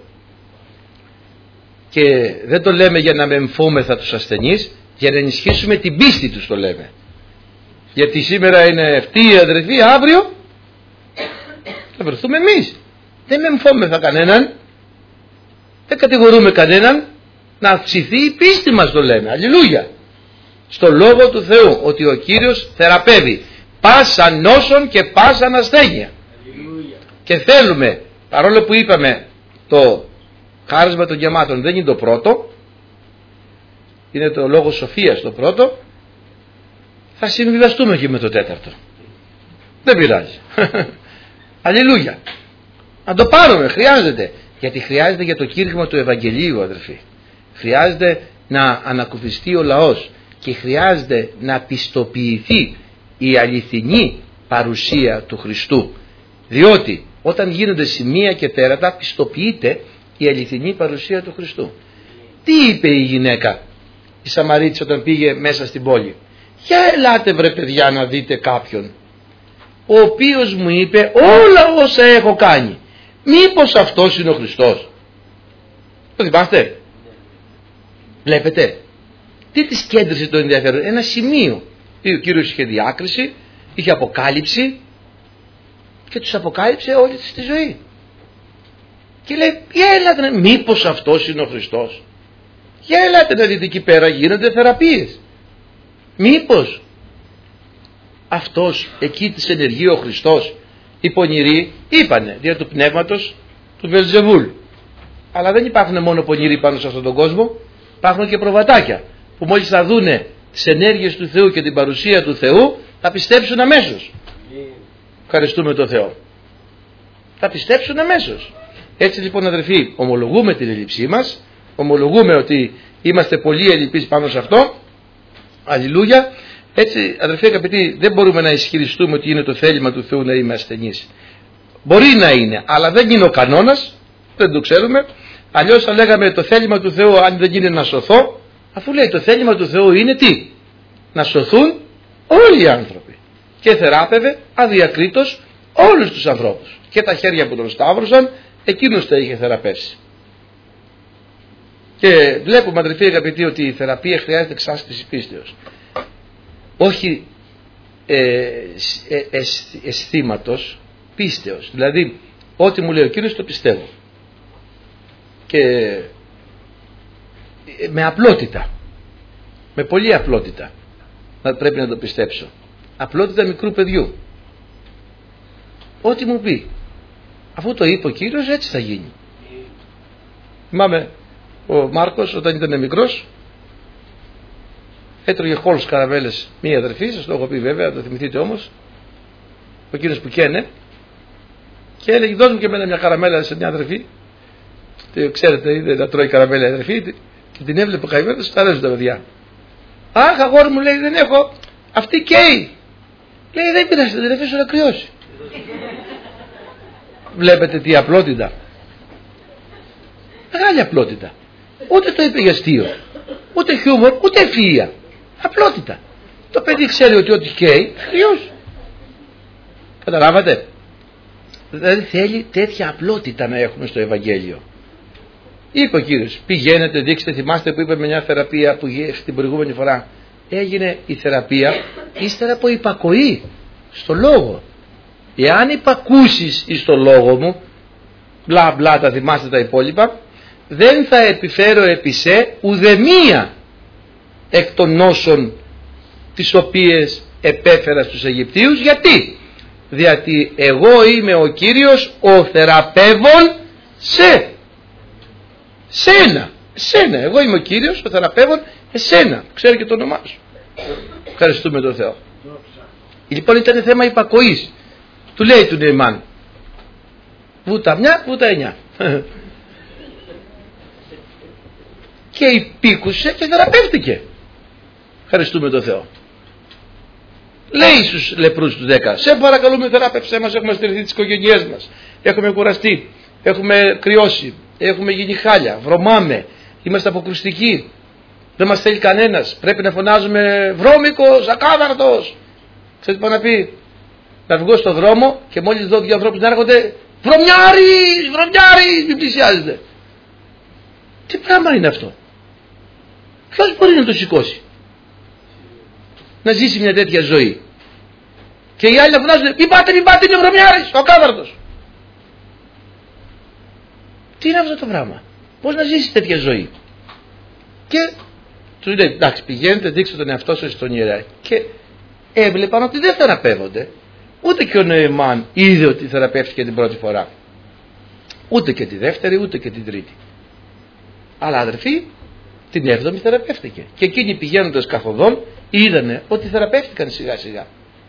S1: Και δεν το λέμε για να μεμφόμεθα τους ασθενείς, για να ενισχύσουμε την πίστη τους το λέμε. Γιατί σήμερα είναι αυτοί οι αδελφοί, αύριο θα βρεθούμε εμείς. Δεν μεμφόμεθα κανέναν, δεν κατηγορούμε κανέναν, να αυξηθεί η πίστη μας το λέμε. Αλληλούια. Στο Λόγο του Θεού ότι ο Κύριος θεραπεύει πάσα νόσον και πάσα ασθένεια. Αλληλούια. Και θέλουμε, παρόλο που είπαμε το χάρισμα των γεμάτων δεν είναι το πρώτο, είναι το λόγο σοφίας το πρώτο, θα συμβιβαστούμε και με το τέταρτο. Δεν πειράζει. Αλληλούια. Να το πάρουμε, χρειάζεται. Γιατί χρειάζεται για το κήρυγμα του Ευαγγελίου, αδερφοί. Χρειάζεται να ανακουφιστεί ο λαός και χρειάζεται να πιστοποιηθεί η αληθινή παρουσία του Χριστού. Διότι όταν γίνονται σημεία και τέρατα πιστοποιείται η αληθινή παρουσία του Χριστού. Τι είπε η γυναίκα, η Σαμαρίτης, όταν πήγε μέσα στην πόλη? Για ελάτε βρε παιδιά να δείτε κάποιον ο οποίος μου είπε όλα όσα έχω κάνει. Μήπως αυτός είναι ο Χριστός? Το θυμάστε? Βλέπετε τι της κέντρισε το ενδιαφέρον? Ένα σημείο. Ο Κύριος είχε διάκριση, είχε αποκάλυψη και τους αποκάλυψε όλη τη ζωή. Και λέει για έλατε, μήπως αυτός είναι ο Χριστός? Για έλατε να δείτε εκεί πέρα γίνονται θεραπείες. Μήπως αυτός εκεί της ενεργεί ο Χριστός? Οι πονηροί είπανε δια του πνεύματος του Βελζεβούλ. Αλλά δεν υπάρχουν μόνο πονηροί πάνω σε αυτόν τον κόσμο, υπάρχουν και προβατάκια που μόλις θα δούνε τις ενέργειες του Θεού και την παρουσία του Θεού θα πιστέψουν αμέσως. Ευχαριστούμε τον Θεό. Θα πιστέψουν αμέσως. Έτσι λοιπόν αδερφοί, ομολογούμε την έλλειψή μας, ομολογούμε ότι είμαστε πολύ ελλειπείς πάνω σε αυτό. Αλληλούια. Έτσι αδερφοί αγαπητοί, δεν μπορούμε να ισχυριστούμε ότι είναι το θέλημα του Θεού να είμαι ασθενής. Μπορεί να είναι, αλλά δεν είναι ο κανόνας, δεν το ξέρουμε. Αλλιώς θα λέγαμε το θέλημα του Θεού αν δεν είναι να σωθώ, αφού λέει το θέλημα του Θεού είναι τι? Να σωθούν όλοι οι άνθρωποι. Και θεράπευε αδιακρίτως όλους τους ανθρώπους. Και τα χέρια που τον σταύρωσαν, εκείνος τα είχε θεραπεύσει. Και βλέπουμε αδερφοί αγαπητοί ότι η θεραπεία χρειάζεται εξάσκηση πίστεως. Όχι ε, ε, ε, αισθήματος, πίστεως. Δηλαδή ό,τι μου λέει ο Κύριος το πιστεύω. Και με απλότητα, με πολύ απλότητα πρέπει να το πιστέψω. Απλότητα μικρού παιδιού. Ό,τι μου πει, αφού το είπε ο Κύριος, έτσι θα γίνει. Θυμάμαι ο Μάρκος όταν ήταν μικρός έτρωγε χόλους καραμέλες μία αδερφή, σας το έχω πει βέβαια, το θυμηθείτε όμως, ο κύριος που καίνε, και έλεγε δώσ' μου και εμένα μια καραμέλα σε μια αδερφή. Και ξέρετε, είδε να τρώει καραμέλα η αδερφή και την έβλεπε καημένος, τα αρέσουν τα παιδιά. Αχ αγόρι μου, λέει, δεν έχω, αυτή καίει. Λέει δεν πειράζει, δεν αφήσω να κρυώσει. Βλέπετε τι απλότητα. Μεγάλη απλότητα. Ούτε το είπε για αστείο, ούτε χιούμορ, ούτε ευφυΐα. Απλότητα. Το παιδί ξέρει ότι ό,τι καίει χρειώσει. Καταλάβατε? Δηλαδή θέλει τέτοια απλότητα να έχουμε στο Ευαγγέλιο. Είπε ο Κύριος, πηγαίνετε, δείξτε, θυμάστε που είπε με μια θεραπεία που στην προηγούμενη φορά έγινε η θεραπεία ύστερα από υπακοή στο λόγο. Εάν υπακούσεις εις το λόγο μου, μπλα μπλα, τα θυμάστε τα υπόλοιπα, δεν θα επιφέρω επί σε ουδεμία εκ των νόσων τις οποίες επέφερα στους Αιγυπτίους. Γιατί? Διότι εγώ είμαι ο Κύριος ο θεραπεύων σε σένα, σένα. Εγώ είμαι ο Κύριος ο θεραπεύων εσένα. Ξέρει και το όνομά σου. Ευχαριστούμε τον Θεό. Λοιπόν ήταν θέμα υπακοής. Του λέει του Νεϊμάν, βούτα μια, βούτα εννιά. Και υπήκουσε και θεραπεύτηκε. Ευχαριστούμε τον Θεό. Λέει στους λεπρούς του δέκα, σε παρακαλούμε θεράπευσέ μας, έχουμε στηριχθεί τις οικογένειές μας, έχουμε κουραστεί, έχουμε κρυώσει, έχουμε γίνει χάλια, βρωμάμε, είμαστε αποκρουστικοί, δεν μας θέλει κανένας, πρέπει να φωνάζουμε βρώμικος, ακάδαρτος. Ξέρετε τι πάει να πει? Να βγω στον δρόμο και μόλις δω δύο ανθρώπους να έρχονται, βρωμιάρης, βρωμιάρης, μην πλησιάζετε. Τι πράγμα είναι αυτό? Ποιος μπορεί να το σηκώσει, να ζήσει μια τέτοια ζωή? Και οι άλλοι να φωνάζουν, μην πάτε, μην πάτε, είναι βρωμιάρης, ο ακάδαρτος. Τι είναι αυτό το πράγμα? Πώς να ζήσει τέτοια ζωή? Και του λέει, εντάξει, πηγαίνετε, δείξτε τον εαυτό σας στον ιερέα. Και έβλεπαν ότι δεν θεραπεύονται. Ούτε και ο Νεϊμάν είδε ότι θεραπεύτηκε την πρώτη φορά, ούτε και τη δεύτερη, ούτε και την τρίτη. Αλλά αδερφοί, την έβδομη θεραπεύτηκε. Και εκείνοι πηγαίνοντας καθοδόν είδανε ότι θεραπεύτηκαν σιγά σιγά.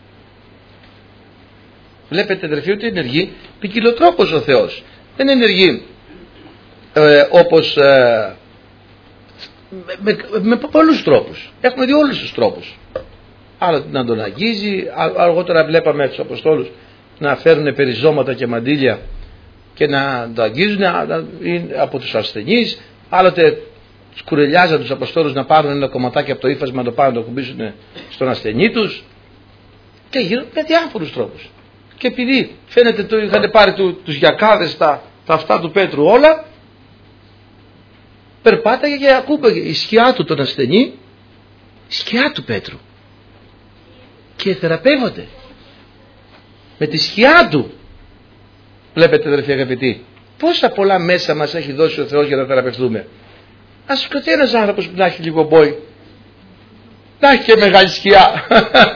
S1: Βλέπετε αδερφοί ότι ενεργεί ποικιλοτρόπως ο Θεός. Δεν ενεργεί ε, όπως ε, με, με, με πολλούς τρόπους. Έχουμε δει όλους τους τρόπους. Άλλο να τον αγγίζει, αργότερα βλέπαμε τους Αποστόλους να φέρουν περιζώματα και μαντήλια και να το αγγίζουν από τους ασθενείς. Άλλοτε σκουρελιάζαν τους Αποστόλους να πάρουν ένα κομματάκι από το ύφασμα, να το πάρουν να το κουμπίσουν στον ασθενή τους. Και γίνονται με διάφορους τρόπους. Και επειδή φαίνεται το είχαν πάρει του, τους γιακάδες τα, τα αυτά του Πέτρου όλα, περπάταγε και ακούμπαγε η σκιά του τον ασθενή, η σκιά του Πέτρου, και θεραπεύονται με τη σκιά του. Βλέπετε αδερφοί αγαπητοί, πόσα πολλά μέσα μας έχει δώσει ο Θεός για να θεραπευτούμε. Ας σκοτεί ένας άνθρωπος που να έχει λίγο μπόι, να έχει και μεγάλη σκιά,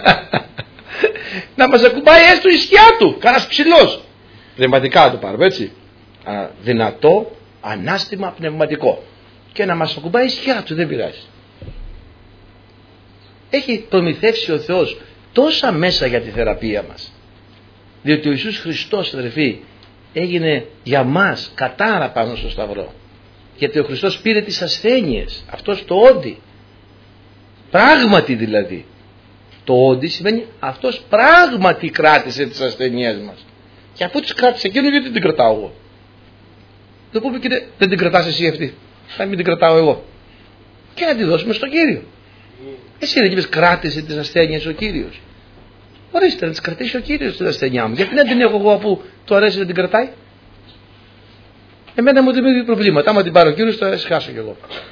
S1: να μας ακουμπάει έστω η σκιά του, κανένας ψηλός, πνευματικά το πάρουμε έτσι, Α, δυνατό ανάστημα πνευματικό, και να μας ακουμπάει η σκιά του, δεν πειράζει. Έχει προμηθεύσει ο Θεός τόσα μέσα για τη θεραπεία μας, διότι ο Ιησούς Χριστός, αδερφοί, έγινε για μας κατάρα πάνω στο σταυρό, γιατί ο Χριστός πήρε τις ασθένειες, αυτός το όντι, πράγματι δηλαδή. Το όντι σημαίνει αυτός πράγματι κράτησε τις ασθενειές μας. Και αφού τις κράτησε εκείνο, γιατί την κρατάω εγώ? Δεν πούμε, κύριε, δεν την κρατάς εσύ αυτή, θα μην την κρατάω εγώ, και να τη δώσουμε στον Κύριο. Εσύ δεν είπες κράτησε τις ασθένειες ο Κύριος? Ορίστε, να τις κρατήσει ο Κύριος την ασθενειά μου. Γιατί να την έχω εγώ αφού του αρέσει να την κρατάει? Εμένα μου δημιουργεί προβλήματα. Άμα την πάρω ο Κύριος, θα σχάσω κι εγώ.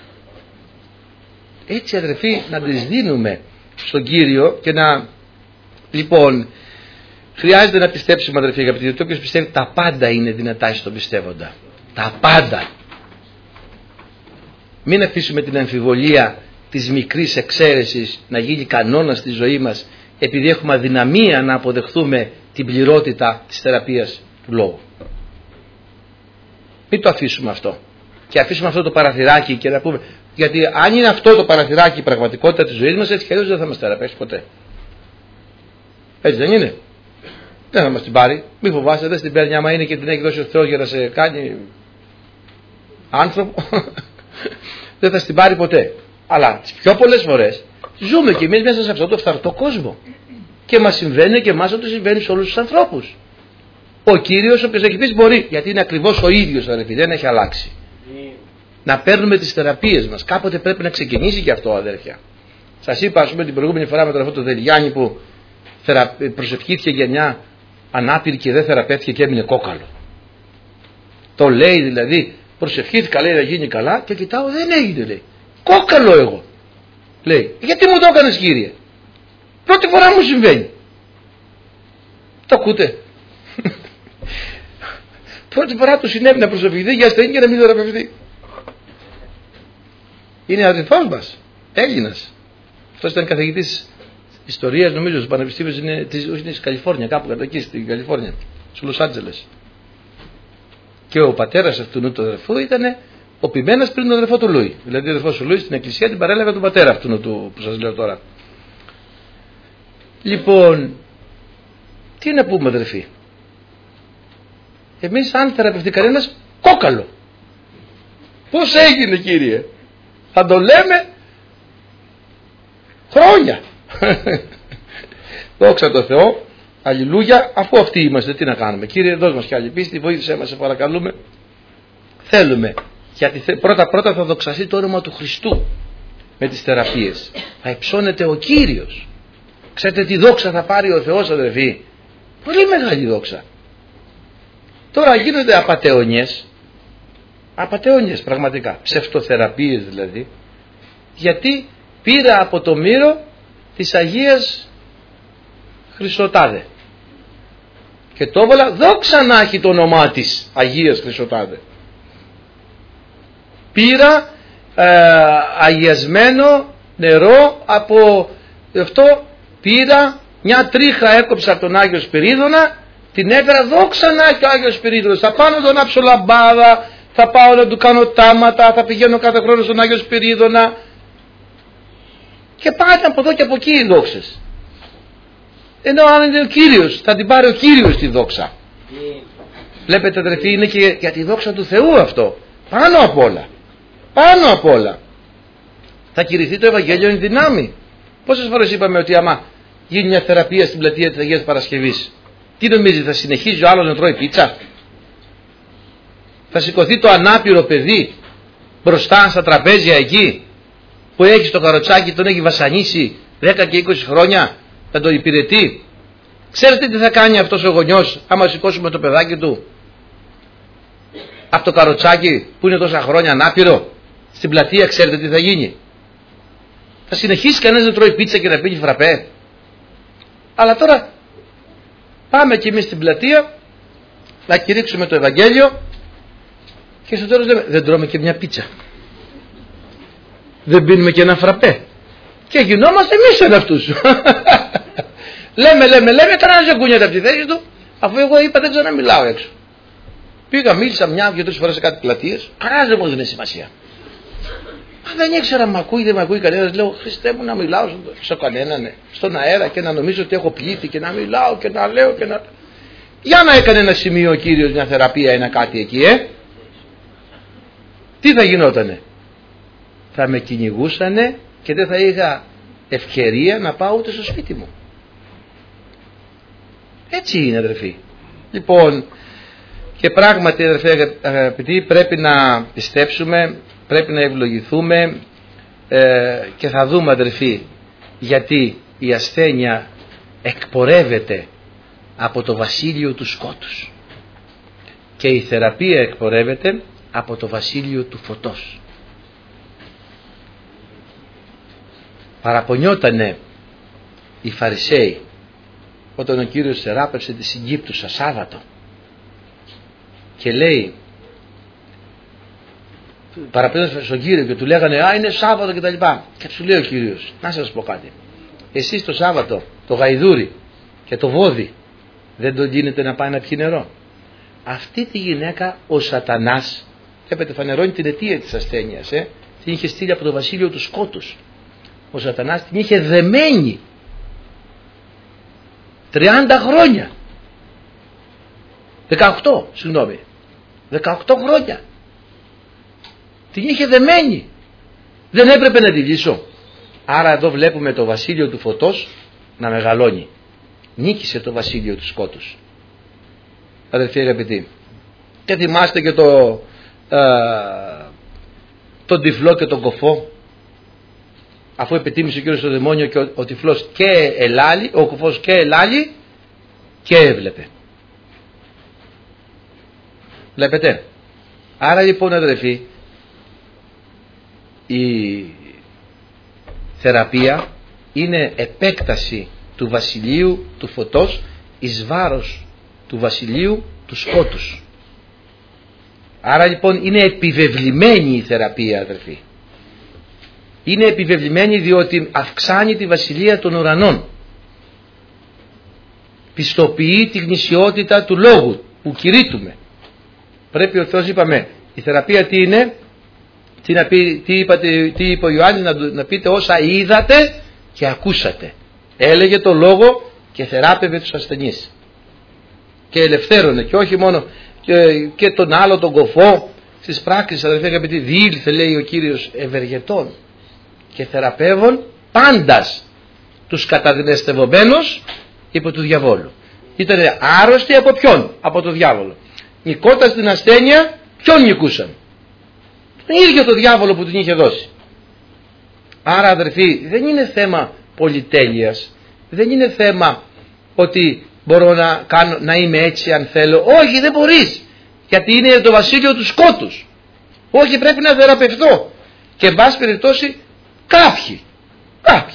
S1: Έτσι αδερφοί, να τις δίνουμε στον Κύριο και να, λοιπόν, χρειάζεται να πιστέψουμε αδερφοί αγαπητοί, γιατί όποιος πιστεύει τα πάντα είναι δυνατά στον πιστεύοντα. Τα πάντα. Μην αφήσουμε την αμφιβολία της μικρής εξαίρεσης να γίνει κανόνα στη ζωή μας, επειδή έχουμε αδυναμία να αποδεχθούμε την πληρότητα της θεραπείας του λόγου. Μην το αφήσουμε αυτό και αφήσουμε αυτό το παραθυράκι και να πούμε, γιατί αν είναι αυτό το παραθυράκι η πραγματικότητα της ζωής μας, έτσι κι αλλιώς δεν θα μας θεραπεύσει ποτέ. Έτσι δεν είναι? Δεν θα μας την πάρει, μην φοβάσαι, δεν στην παίρνει. Άμα είναι και την έχει δώσει ο Θεός για να σε κάνει άνθρωπο, δεν θα στην πάρει ποτέ. Αλλά τις πιο πολλές φορές ζούμε κι εμείς μέσα σε αυτό το φθαρτό κόσμο, και μας συμβαίνει και εμάς ό,τι συμβαίνει σε όλους τους ανθρώπους. Ο Κύριος, όποιος έχει πει, μπορεί, γιατί είναι ακριβώς ο ίδιος, αδερφοί, δεν έχει αλλάξει. Mm. Να παίρνουμε τις θεραπείες μας. Κάποτε πρέπει να ξεκινήσει και αυτό, αδέρφια. Σας είπα, ας πούμε, την προηγούμενη φορά με τον αυτό το Δελιάννη που θερα... προσευχήθηκε για μια ανάπηρη και δεν θεραπεύτηκε και έμεινε κόκαλο. Το λέει δηλαδή, προσευχήθηκα, λέει, να γίνει καλά, και κοιτάω, δεν έγινε, λέει. Κόκαλο εγώ. Λέει, γιατί μου το έκανες, Κύριε? Πρώτη φορά μου συμβαίνει. Το ακούτε? Πρώτη φορά του συνέβη να προσευχηθεί για ασθενή και να μην θεραπευτεί. Είναι αδελφός μας, Έλληνας. Αυτός ήταν καθηγητής ιστορίας, νομίζω, στο Πανεπιστήμιο της, όχι, της Καλιφόρνια, κάπου κατά εκεί στην Καλιφόρνια, στο Λος Άντζελες. Και ο πατέρας αυτού του αδερφού ήταν ο ποιμένας πριν τον αδερφό του Λούι. Δηλαδή ο αδερφός του Λούι στην εκκλησία την παρέλαβε τον πατέρα αυτού του που σας λέω τώρα. Λοιπόν, Τι να πούμε αδερφοί? Εμείς αν θεραπευτεί κανένας, κόκαλο. Πώς έγινε Κύριε? Θα το λέμε χρόνια. Δόξα τω Θεώ, αλληλούια, αφού αυτοί είμαστε, τι να κάνουμε? Κύριε, δώσ' μας και άλλη πίστη, βοήθησέ μας, σε παρακαλούμε. Θέλουμε, γιατί πρώτα πρώτα θα δοξαστεί το όνομα του Χριστού με τις θεραπείες. Θα υψώνεται ο Κύριος. Ξέρετε τι δόξα θα πάρει ο Θεός αδερφοί? Πολύ μεγάλη δόξα. Τώρα γίνονται απατεώνιες, απατεώνιες πραγματικά, ψευτοθεραπείες δηλαδή, γιατί πήρα από το μύρο της Αγίας Χρυσοτάδε και το έβαλα, δόξα να έχει το όνομά της Αγίας Χρυσοτάδε. Πήρα ε, αγιασμένο νερό από αυτό, πήρα μια τρίχα, έκοψα από τον Άγιο Σπυρίδωνα, την έφερα, δόξα να έχει ο Άγιος Σπυρίδωνας. Θα πάω να τον άψω λαμπάδα, θα πάω να του κάνω τάματα, θα πηγαίνω κάθε χρόνο στον Άγιο Σπυρίδωνα και πάτε από εδώ και από εκεί οι δόξες. Ενώ αν είναι ο Κύριος, θα την πάρει ο Κύριος τη δόξα. Mm. Βλέπετε αδερφοί, είναι και για τη δόξα του Θεού αυτό. Πάνω απ' όλα. Πάνω απ' όλα. Θα κηρυχθεί το Ευαγγέλιο εν δυνάμει. Πόσες φορές είπαμε ότι άμα γίνει μια θεραπεία στην πλατεία της Αγίας Παρασκευής, τι νομίζει, θα συνεχίζει ο άλλος να τρώει πίτσα? Θα σηκωθεί το ανάπηρο παιδί μπροστά στα τραπέζια εκεί που έχει στο καροτσάκι, τον έχει βασανίσει δέκα και είκοσι χρόνια, θα το υπηρετεί? Ξέρετε τι θα κάνει αυτός ο γονιός άμα σηκώσουμε το παιδάκι του από το καροτσάκι που είναι τόσα χρόνια ανάπηρο στην πλατεία? Ξέρετε τι θα γίνει? Θα συνεχίσει κανένας να τρώει πίτσα και να πίνει φραπέ? Αλλά τώρα πάμε και εμείς στην πλατεία να κηρύξουμε το Ευαγγέλιο και στο τέλος λέμε, δεν τρώμε και μια πίτσα, δεν πίνουμε και ένα φραπέ και γινόμαστε εμείς σαν αυτούς. λέμε, λέμε, λέμε, κανένας δεν κουνιέται από τη θέση του, αφού εγώ είπα δεν ξέρω να μιλάω έξω. Πήγα, μίλησα μια και τρεις φορές σε κάτι πλατείες, κανένας δεν μου έδινε σημασία. Μα δεν ήξερα, μ' ακούει, δεν μ' ακούει κανένας. Λέω, Χριστέ μου, να μιλάω σε κανέναν, ναι, στον αέρα και να νομίζω ότι έχω πλήθη και να μιλάω και να λέω και να... Για να έκανε ένα σημείο ο Κύριος, μια θεραπεία, ένα κάτι εκεί, ε. Τι θα γινότανε? Θα με κυνηγούσανε και δεν θα είχα ευκαιρία να πάω ούτε στο σπίτι μου. Έτσι είναι αδερφοί. Λοιπόν, και πράγματι αδερφοί αγαπητοί, πρέπει να πιστέψουμε, πρέπει να ευλογηθούμε ε, και θα δούμε αδερφοί γιατί η ασθένεια εκπορεύεται από το βασίλειο του σκότους και η θεραπεία εκπορεύεται από το βασίλειο του φωτός. Παραπονιότανε οι Φαρισαίοι όταν ο Κύριος θεράπευσε τη συγκύπτουσα Σάββατο και λέει, παραπονιόταν στον Κύριο και του λέγανε α, είναι Σάββατο και τα λοιπά, και του λέει ο Κύριος, να σας πω κάτι, εσείς το Σάββατο το γαϊδούρι και το βόδι δεν τον δίνετε να πάει να πιει νερό? Αυτή τη γυναίκα ο Σατανάς, βλέπετε, φανερώνει την αιτία της ασθένειας, ε? την είχε στείλει από το βασίλειο του σκότους. Ο Σατανάς την είχε δεμένη τριάντα χρόνια, δεκαοκτώ συγγνώμη δεκαοκτώ χρόνια την είχε δεμένη, δεν έπρεπε να τη λύσω? Άρα εδώ βλέπουμε το βασίλειο του φωτός να μεγαλώνει. Νίκησε το βασίλειο του σκότους, αδελφοί αγαπητοί. Και θυμάστε και το ε, τον τυφλό και τον κοφό, αφού επιτίμησε ο Κύριος το δαιμόνιο και ο, ο τυφλός και ελάλη, ο κοφός και ελάλη και έβλεπε. Βλέπετε? Άρα λοιπόν αδελφοί, η θεραπεία είναι επέκταση του βασιλείου του φωτός εις βάρος του βασιλείου του σκότους. Άρα λοιπόν είναι επιβεβλημένη η θεραπεία αδελφοί. Είναι επιβεβλημένη διότι αυξάνει τη βασιλεία των ουρανών. Πιστοποιεί τη γνησιότητα του λόγου που κηρύττουμε. Πρέπει ο Θεός, είπαμε, η θεραπεία τι είναι? Τι, να πει, τι, είπατε, τι είπε ο Ιωάννης? Να, να πείτε όσα είδατε και ακούσατε. Έλεγε το λόγο και θεράπευε τους ασθενείς. και ελευθέρωνε, και όχι μόνο και, και τον άλλο τον κοφό. Στις πράξεις, αδελφοί αγαπητοί, διήλθε, λέει ο Κύριος, ευεργετών και θεραπεύων πάντας τους καταδυναιστευομένους υπό του διαβόλου. Ήταν άρρωστοι από ποιον? Από το διάβολο. Νικώντας την ασθένεια, ποιον νικούσαν? Τον ίδιο το διάβολο που την είχε δώσει. Άρα, αδερφοί, δεν είναι θέμα πολυτέλειας, δεν είναι θέμα ότι μπορώ να, κάνω, να είμαι έτσι αν θέλω. Όχι, δεν μπορείς, γιατί είναι το βασίλειο του σκότους. Όχι, πρέπει να θεραπευτώ. Και εν πάση περιπτώσει κάποιοι, κάποιοι.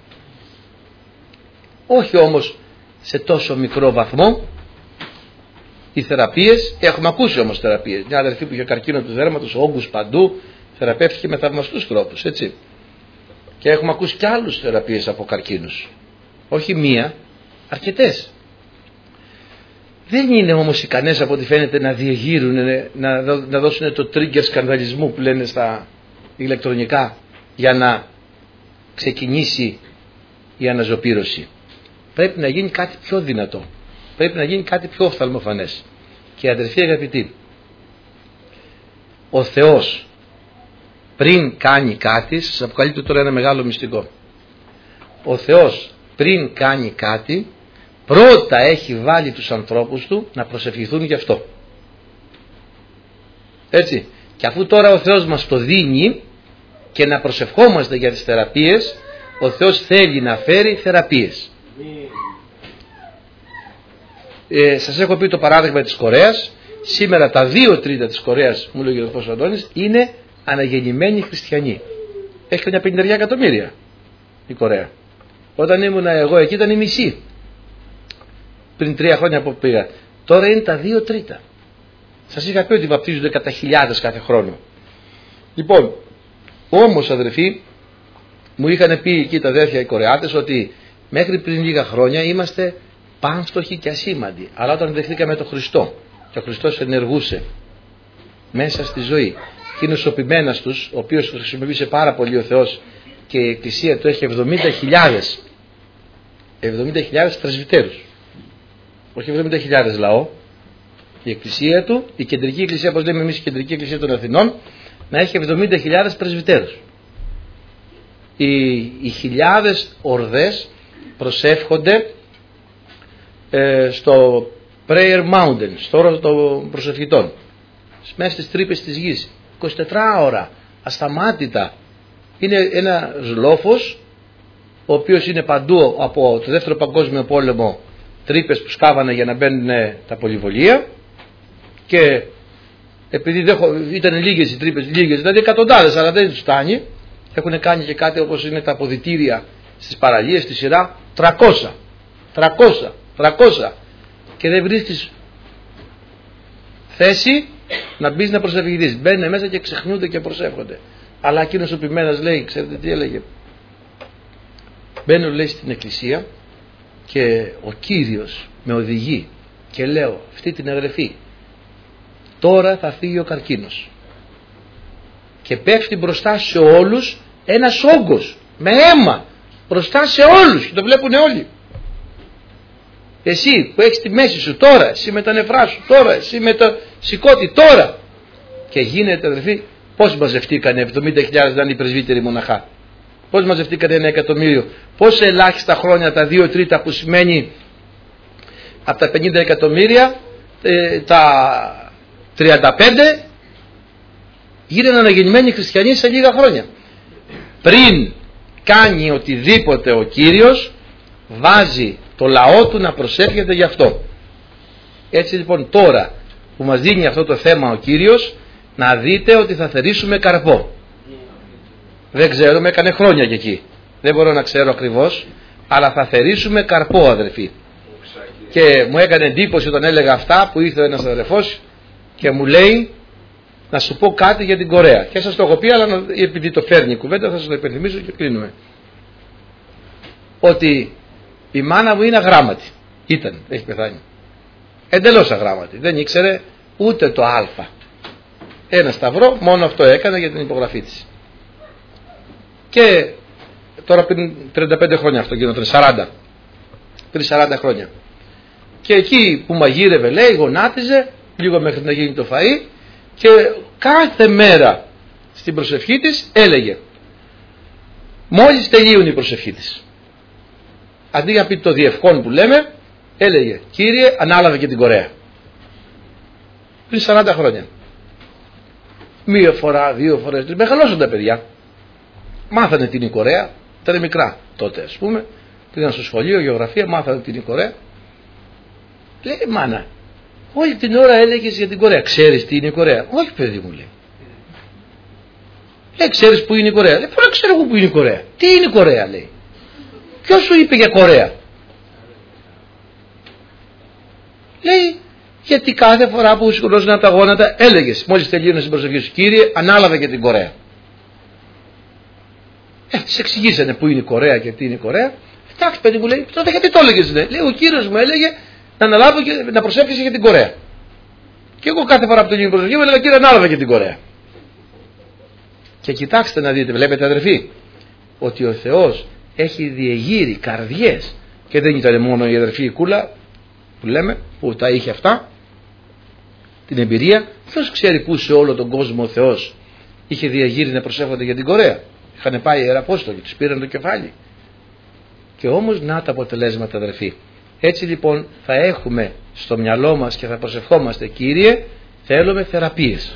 S1: Όχι όμως σε τόσο μικρό βαθμό. Οι θεραπείες, έχουμε ακούσει όμως θεραπείες. Μια αδερφή που είχε καρκίνο του δέρματος, όγκους παντού, θεραπεύτηκε με θαυμαστούς τρόπους, έτσι. Και έχουμε ακούσει και άλλους θεραπείες από καρκίνους. Όχι μία, αρκετές. Δεν είναι όμως ικανές από ό,τι φαίνεται να διεγείρουν, να, να δώσουν το trigger σκανδαλισμού που λένε στα ηλεκτρονικά για να ξεκινήσει η αναζωπήρωση. Πρέπει να γίνει κάτι πιο δυνατό. Πρέπει να γίνει κάτι πιο οφθαλμοφανές. Και αδερφοί αγαπητοί, ο Θεός πριν κάνει κάτι, σας αποκαλύπτω τώρα ένα μεγάλο μυστικό. Ο Θεός πριν κάνει κάτι, πρώτα έχει βάλει τους ανθρώπους του να προσευχηθούν γι' αυτό. Έτσι. Και αφού τώρα ο Θεός μας το δίνει και να προσευχόμαστε για τις θεραπείες, ο Θεός θέλει να φέρει θεραπείες. Ε, σας έχω πει το παράδειγμα της Κορέας. Σήμερα τα δύο τρίτα της Κορέας, μου λέει ο κ. Αντώνης, είναι αναγεννημένοι χριστιανοί. Έχει καμιά πενήντα εκατομμύρια η Κορέα. Όταν ήμουν εγώ εκεί ήταν η μισή. Πριν τρία χρόνια που πήγα. Τώρα είναι τα δύο τρίτα. Σας είχα πει ότι βαπτίζονται κατά χιλιάδες κάθε χρόνο. Λοιπόν, όμως αδερφοί, μου είχαν πει εκεί τα αδέρφια οι Κορεάτες ότι μέχρι πριν λίγα χρόνια είμαστε πάμφτωχοι και ασήμαντοι. Αλλά όταν δεχτήκαμε τον Χριστό και ο Χριστός ενεργούσε μέσα στη ζωή, εκείνος ο ποιμένας τους, ο οποίος χρησιμοποίησε πάρα πολύ ο Θεός, και η Εκκλησία του έχει εβδομήντα χιλιάδες εβδομήντα χιλιάδες πρεσβυτέρους, όχι εβδομήντα χιλιάδες λαό. Η Εκκλησία του, η κεντρική Εκκλησία, όπως λέμε εμείς η κεντρική Εκκλησία των Αθηνών, να έχει εβδομήντα χιλιάδες πρεσβυτέρους. Οι, οι χιλιάδες ορδές προσεύχονται ε, στο Prayer Mountain, στο όρο των προσευχητών, μέσα στις τρύπες της γης, είκοσι τέσσερις ώρα, ασταμάτητα. Είναι ένα λόφος, ο οποίος είναι παντού από το δεύτερο παγκόσμιο πόλεμο, τρύπες που σκάβανε για να μπαίνουν τα πολυβολία, και επειδή ήταν λίγες οι τρύπες, λίγες, δηλαδή εκατοντάδες, αλλά δεν τους φτάνει, έχουν κάνει και κάτι όπως είναι τα αποδυτήρια στις παραλίες, στη σειρά, τριακόσια, τριακόσια, τριακόσια, και δεν βρίσκεις θέση να μπεις να προσευχηθείς. Μπαίνουν μέσα και ξεχνούνται και προσεύχονται. Αλλά εκείνος ο ποιμένας λέει, ξέρετε τι έλεγε? Μπαίνω, λέει, στην εκκλησία και ο Κύριος με οδηγεί και λέω αυτή την αδερφή, τώρα θα φύγει ο καρκίνος, και πέφτει μπροστά σε όλους ένας όγκος με αίμα μπροστά σε όλους και το βλέπουν όλοι. Εσύ που έχεις τη μέση σου τώρα, εσύ με τα νεφρά σου τώρα, εσύ με το σηκώτη τώρα, και γίνεται, αδερφοί, πώς μαζευτήκανε εβδομήντα χιλιάδες να είναι οι πρεσβύτεροι μοναχά? Πώς μαζευτήκανε ένα εκατομμύριο? Πώς ελάχιστα χρόνια, τα δύο τρίτα, που σημαίνει από τα πενήντα εκατομμύρια ε, τα τριάντα πέντε γίνανε αναγεννημένοι χριστιανοί σε λίγα χρόνια. Πριν κάνει οτιδήποτε ο Κύριος, βάζει το λαό του να προσεύχεται γι' αυτό. Έτσι λοιπόν, τώρα που μας δίνει αυτό το θέμα ο Κύριος, να δείτε ότι θα θερήσουμε καρπό. Δεν ξέρω, με έκανε χρόνια και εκεί, δεν μπορώ να ξέρω ακριβώς, αλλά θα θερήσουμε καρπό, αδερφοί. Και μου έκανε εντύπωση όταν έλεγα αυτά, που ήρθε ένας αδερφός και μου λέει να σου πω κάτι για την Κορέα, και σας το έχω πει, αλλά επειδή το φέρνει η κουβέντα θα σας το υπενθυμίσω και κλείνουμε. Ότι η μάνα μου είναι αγράμματη, ήταν, έχει πεθάνει, εντελώς αγράμματη, δεν ήξερε ούτε το α. Ένα σταυρό, μόνο αυτό έκανε για την υπογραφή της. Και τώρα πριν τριάντα πέντε χρόνια αυτό γινόταν, σαράντα, πριν σαράντα χρόνια. και εκεί που μαγείρευε, λέει, γονάτιζε λίγο μέχρι να γίνει το φαΐ και κάθε μέρα στην προσευχή της έλεγε, μόλις τελείωνε η προσευχή της, αντί για πει το διευκόν που λέμε, έλεγε, Κύριε, ανάλαβε και την Κορέα. Πριν σαράντα χρόνια. Μία φορά, δύο φορές, μεγαλώσαν τα παιδιά. Μάθανε την η Κορέα, ήταν μικρά τότε, ας πούμε, πήγαν στο σχολείο, γεωγραφία, μάθανε την η Κορέα. Λέει, μάνα, όλη την ώρα έλεγες για την Κορέα. Ξέρεις τι είναι η Κορέα? Όχι, παιδί μου, λέει. Λέει, ξέρεις που είναι η Κορέα? Λέει, πώς να ξέρω εγώ που είναι η Κορέα? Τι είναι η Κορέα, λέει. Ποιος σου είπε για Κορέα? Λέει, γιατί κάθε φορά που σηκωνόταν από τα γόνατα έλεγες, μόλις τελείωνε στην προσευχή σου, Κύριε, ανάλαβε και την Κορέα. Ε, της εξηγήσανε που είναι η Κορέα και τι είναι η Κορέα. Εντάξει, παιδί μου, λέει, τότε γιατί το έλεγες? Λέει, λέει, ο Κύριος μου έλεγε να αναλάβω και να προσεύχεις για την Κορέα. Και εγώ κάθε φορά που τελείωνε την προσευχή μου έλεγα, Κύριε, ανάλαβε και την Κορέα. Και κοιτάξτε να δείτε, βλέπετε αδερφοί, ότι ο Θεός έχει διεγείρει καρδιές και δεν ήταν μόνο η αδερφή η Κούλα που λέμε, που τα είχε αυτά, την εμπειρία. Ποιος ξέρει πού σε όλο τον κόσμο ο Θεός είχε διαγείρει να προσεύχονται για την Κορέα? Είχαν πάει οι Ιεραπόστολοι, τους πήραν το κεφάλι. Και όμως να τα αποτελέσματα, αδερφοί. Έτσι λοιπόν θα έχουμε στο μυαλό μας και θα προσευχόμαστε, Κύριε, θέλουμε θεραπείες.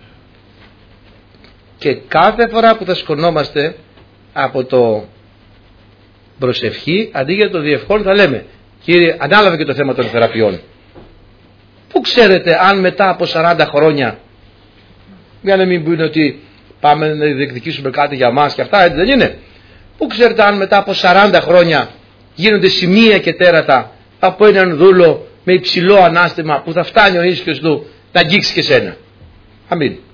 S1: Και κάθε φορά που θα σκονόμαστε από το προσευχή, αντί για το διευκόν θα λέμε, Κύριε, ανάλαβε και το θέμα των θεραπείων. Πού ξέρετε αν μετά από σαράντα χρόνια, για να μην πούνε ότι πάμε να διεκδικήσουμε κάτι για μας και αυτά, έτσι δεν είναι? Πού ξέρετε αν μετά από σαράντα χρόνια γίνονται σημεία και τέρατα από έναν δούλο με υψηλό ανάστημα που θα φτάνει ο ίσιος του να αγγίξει και σένα? Αμήν.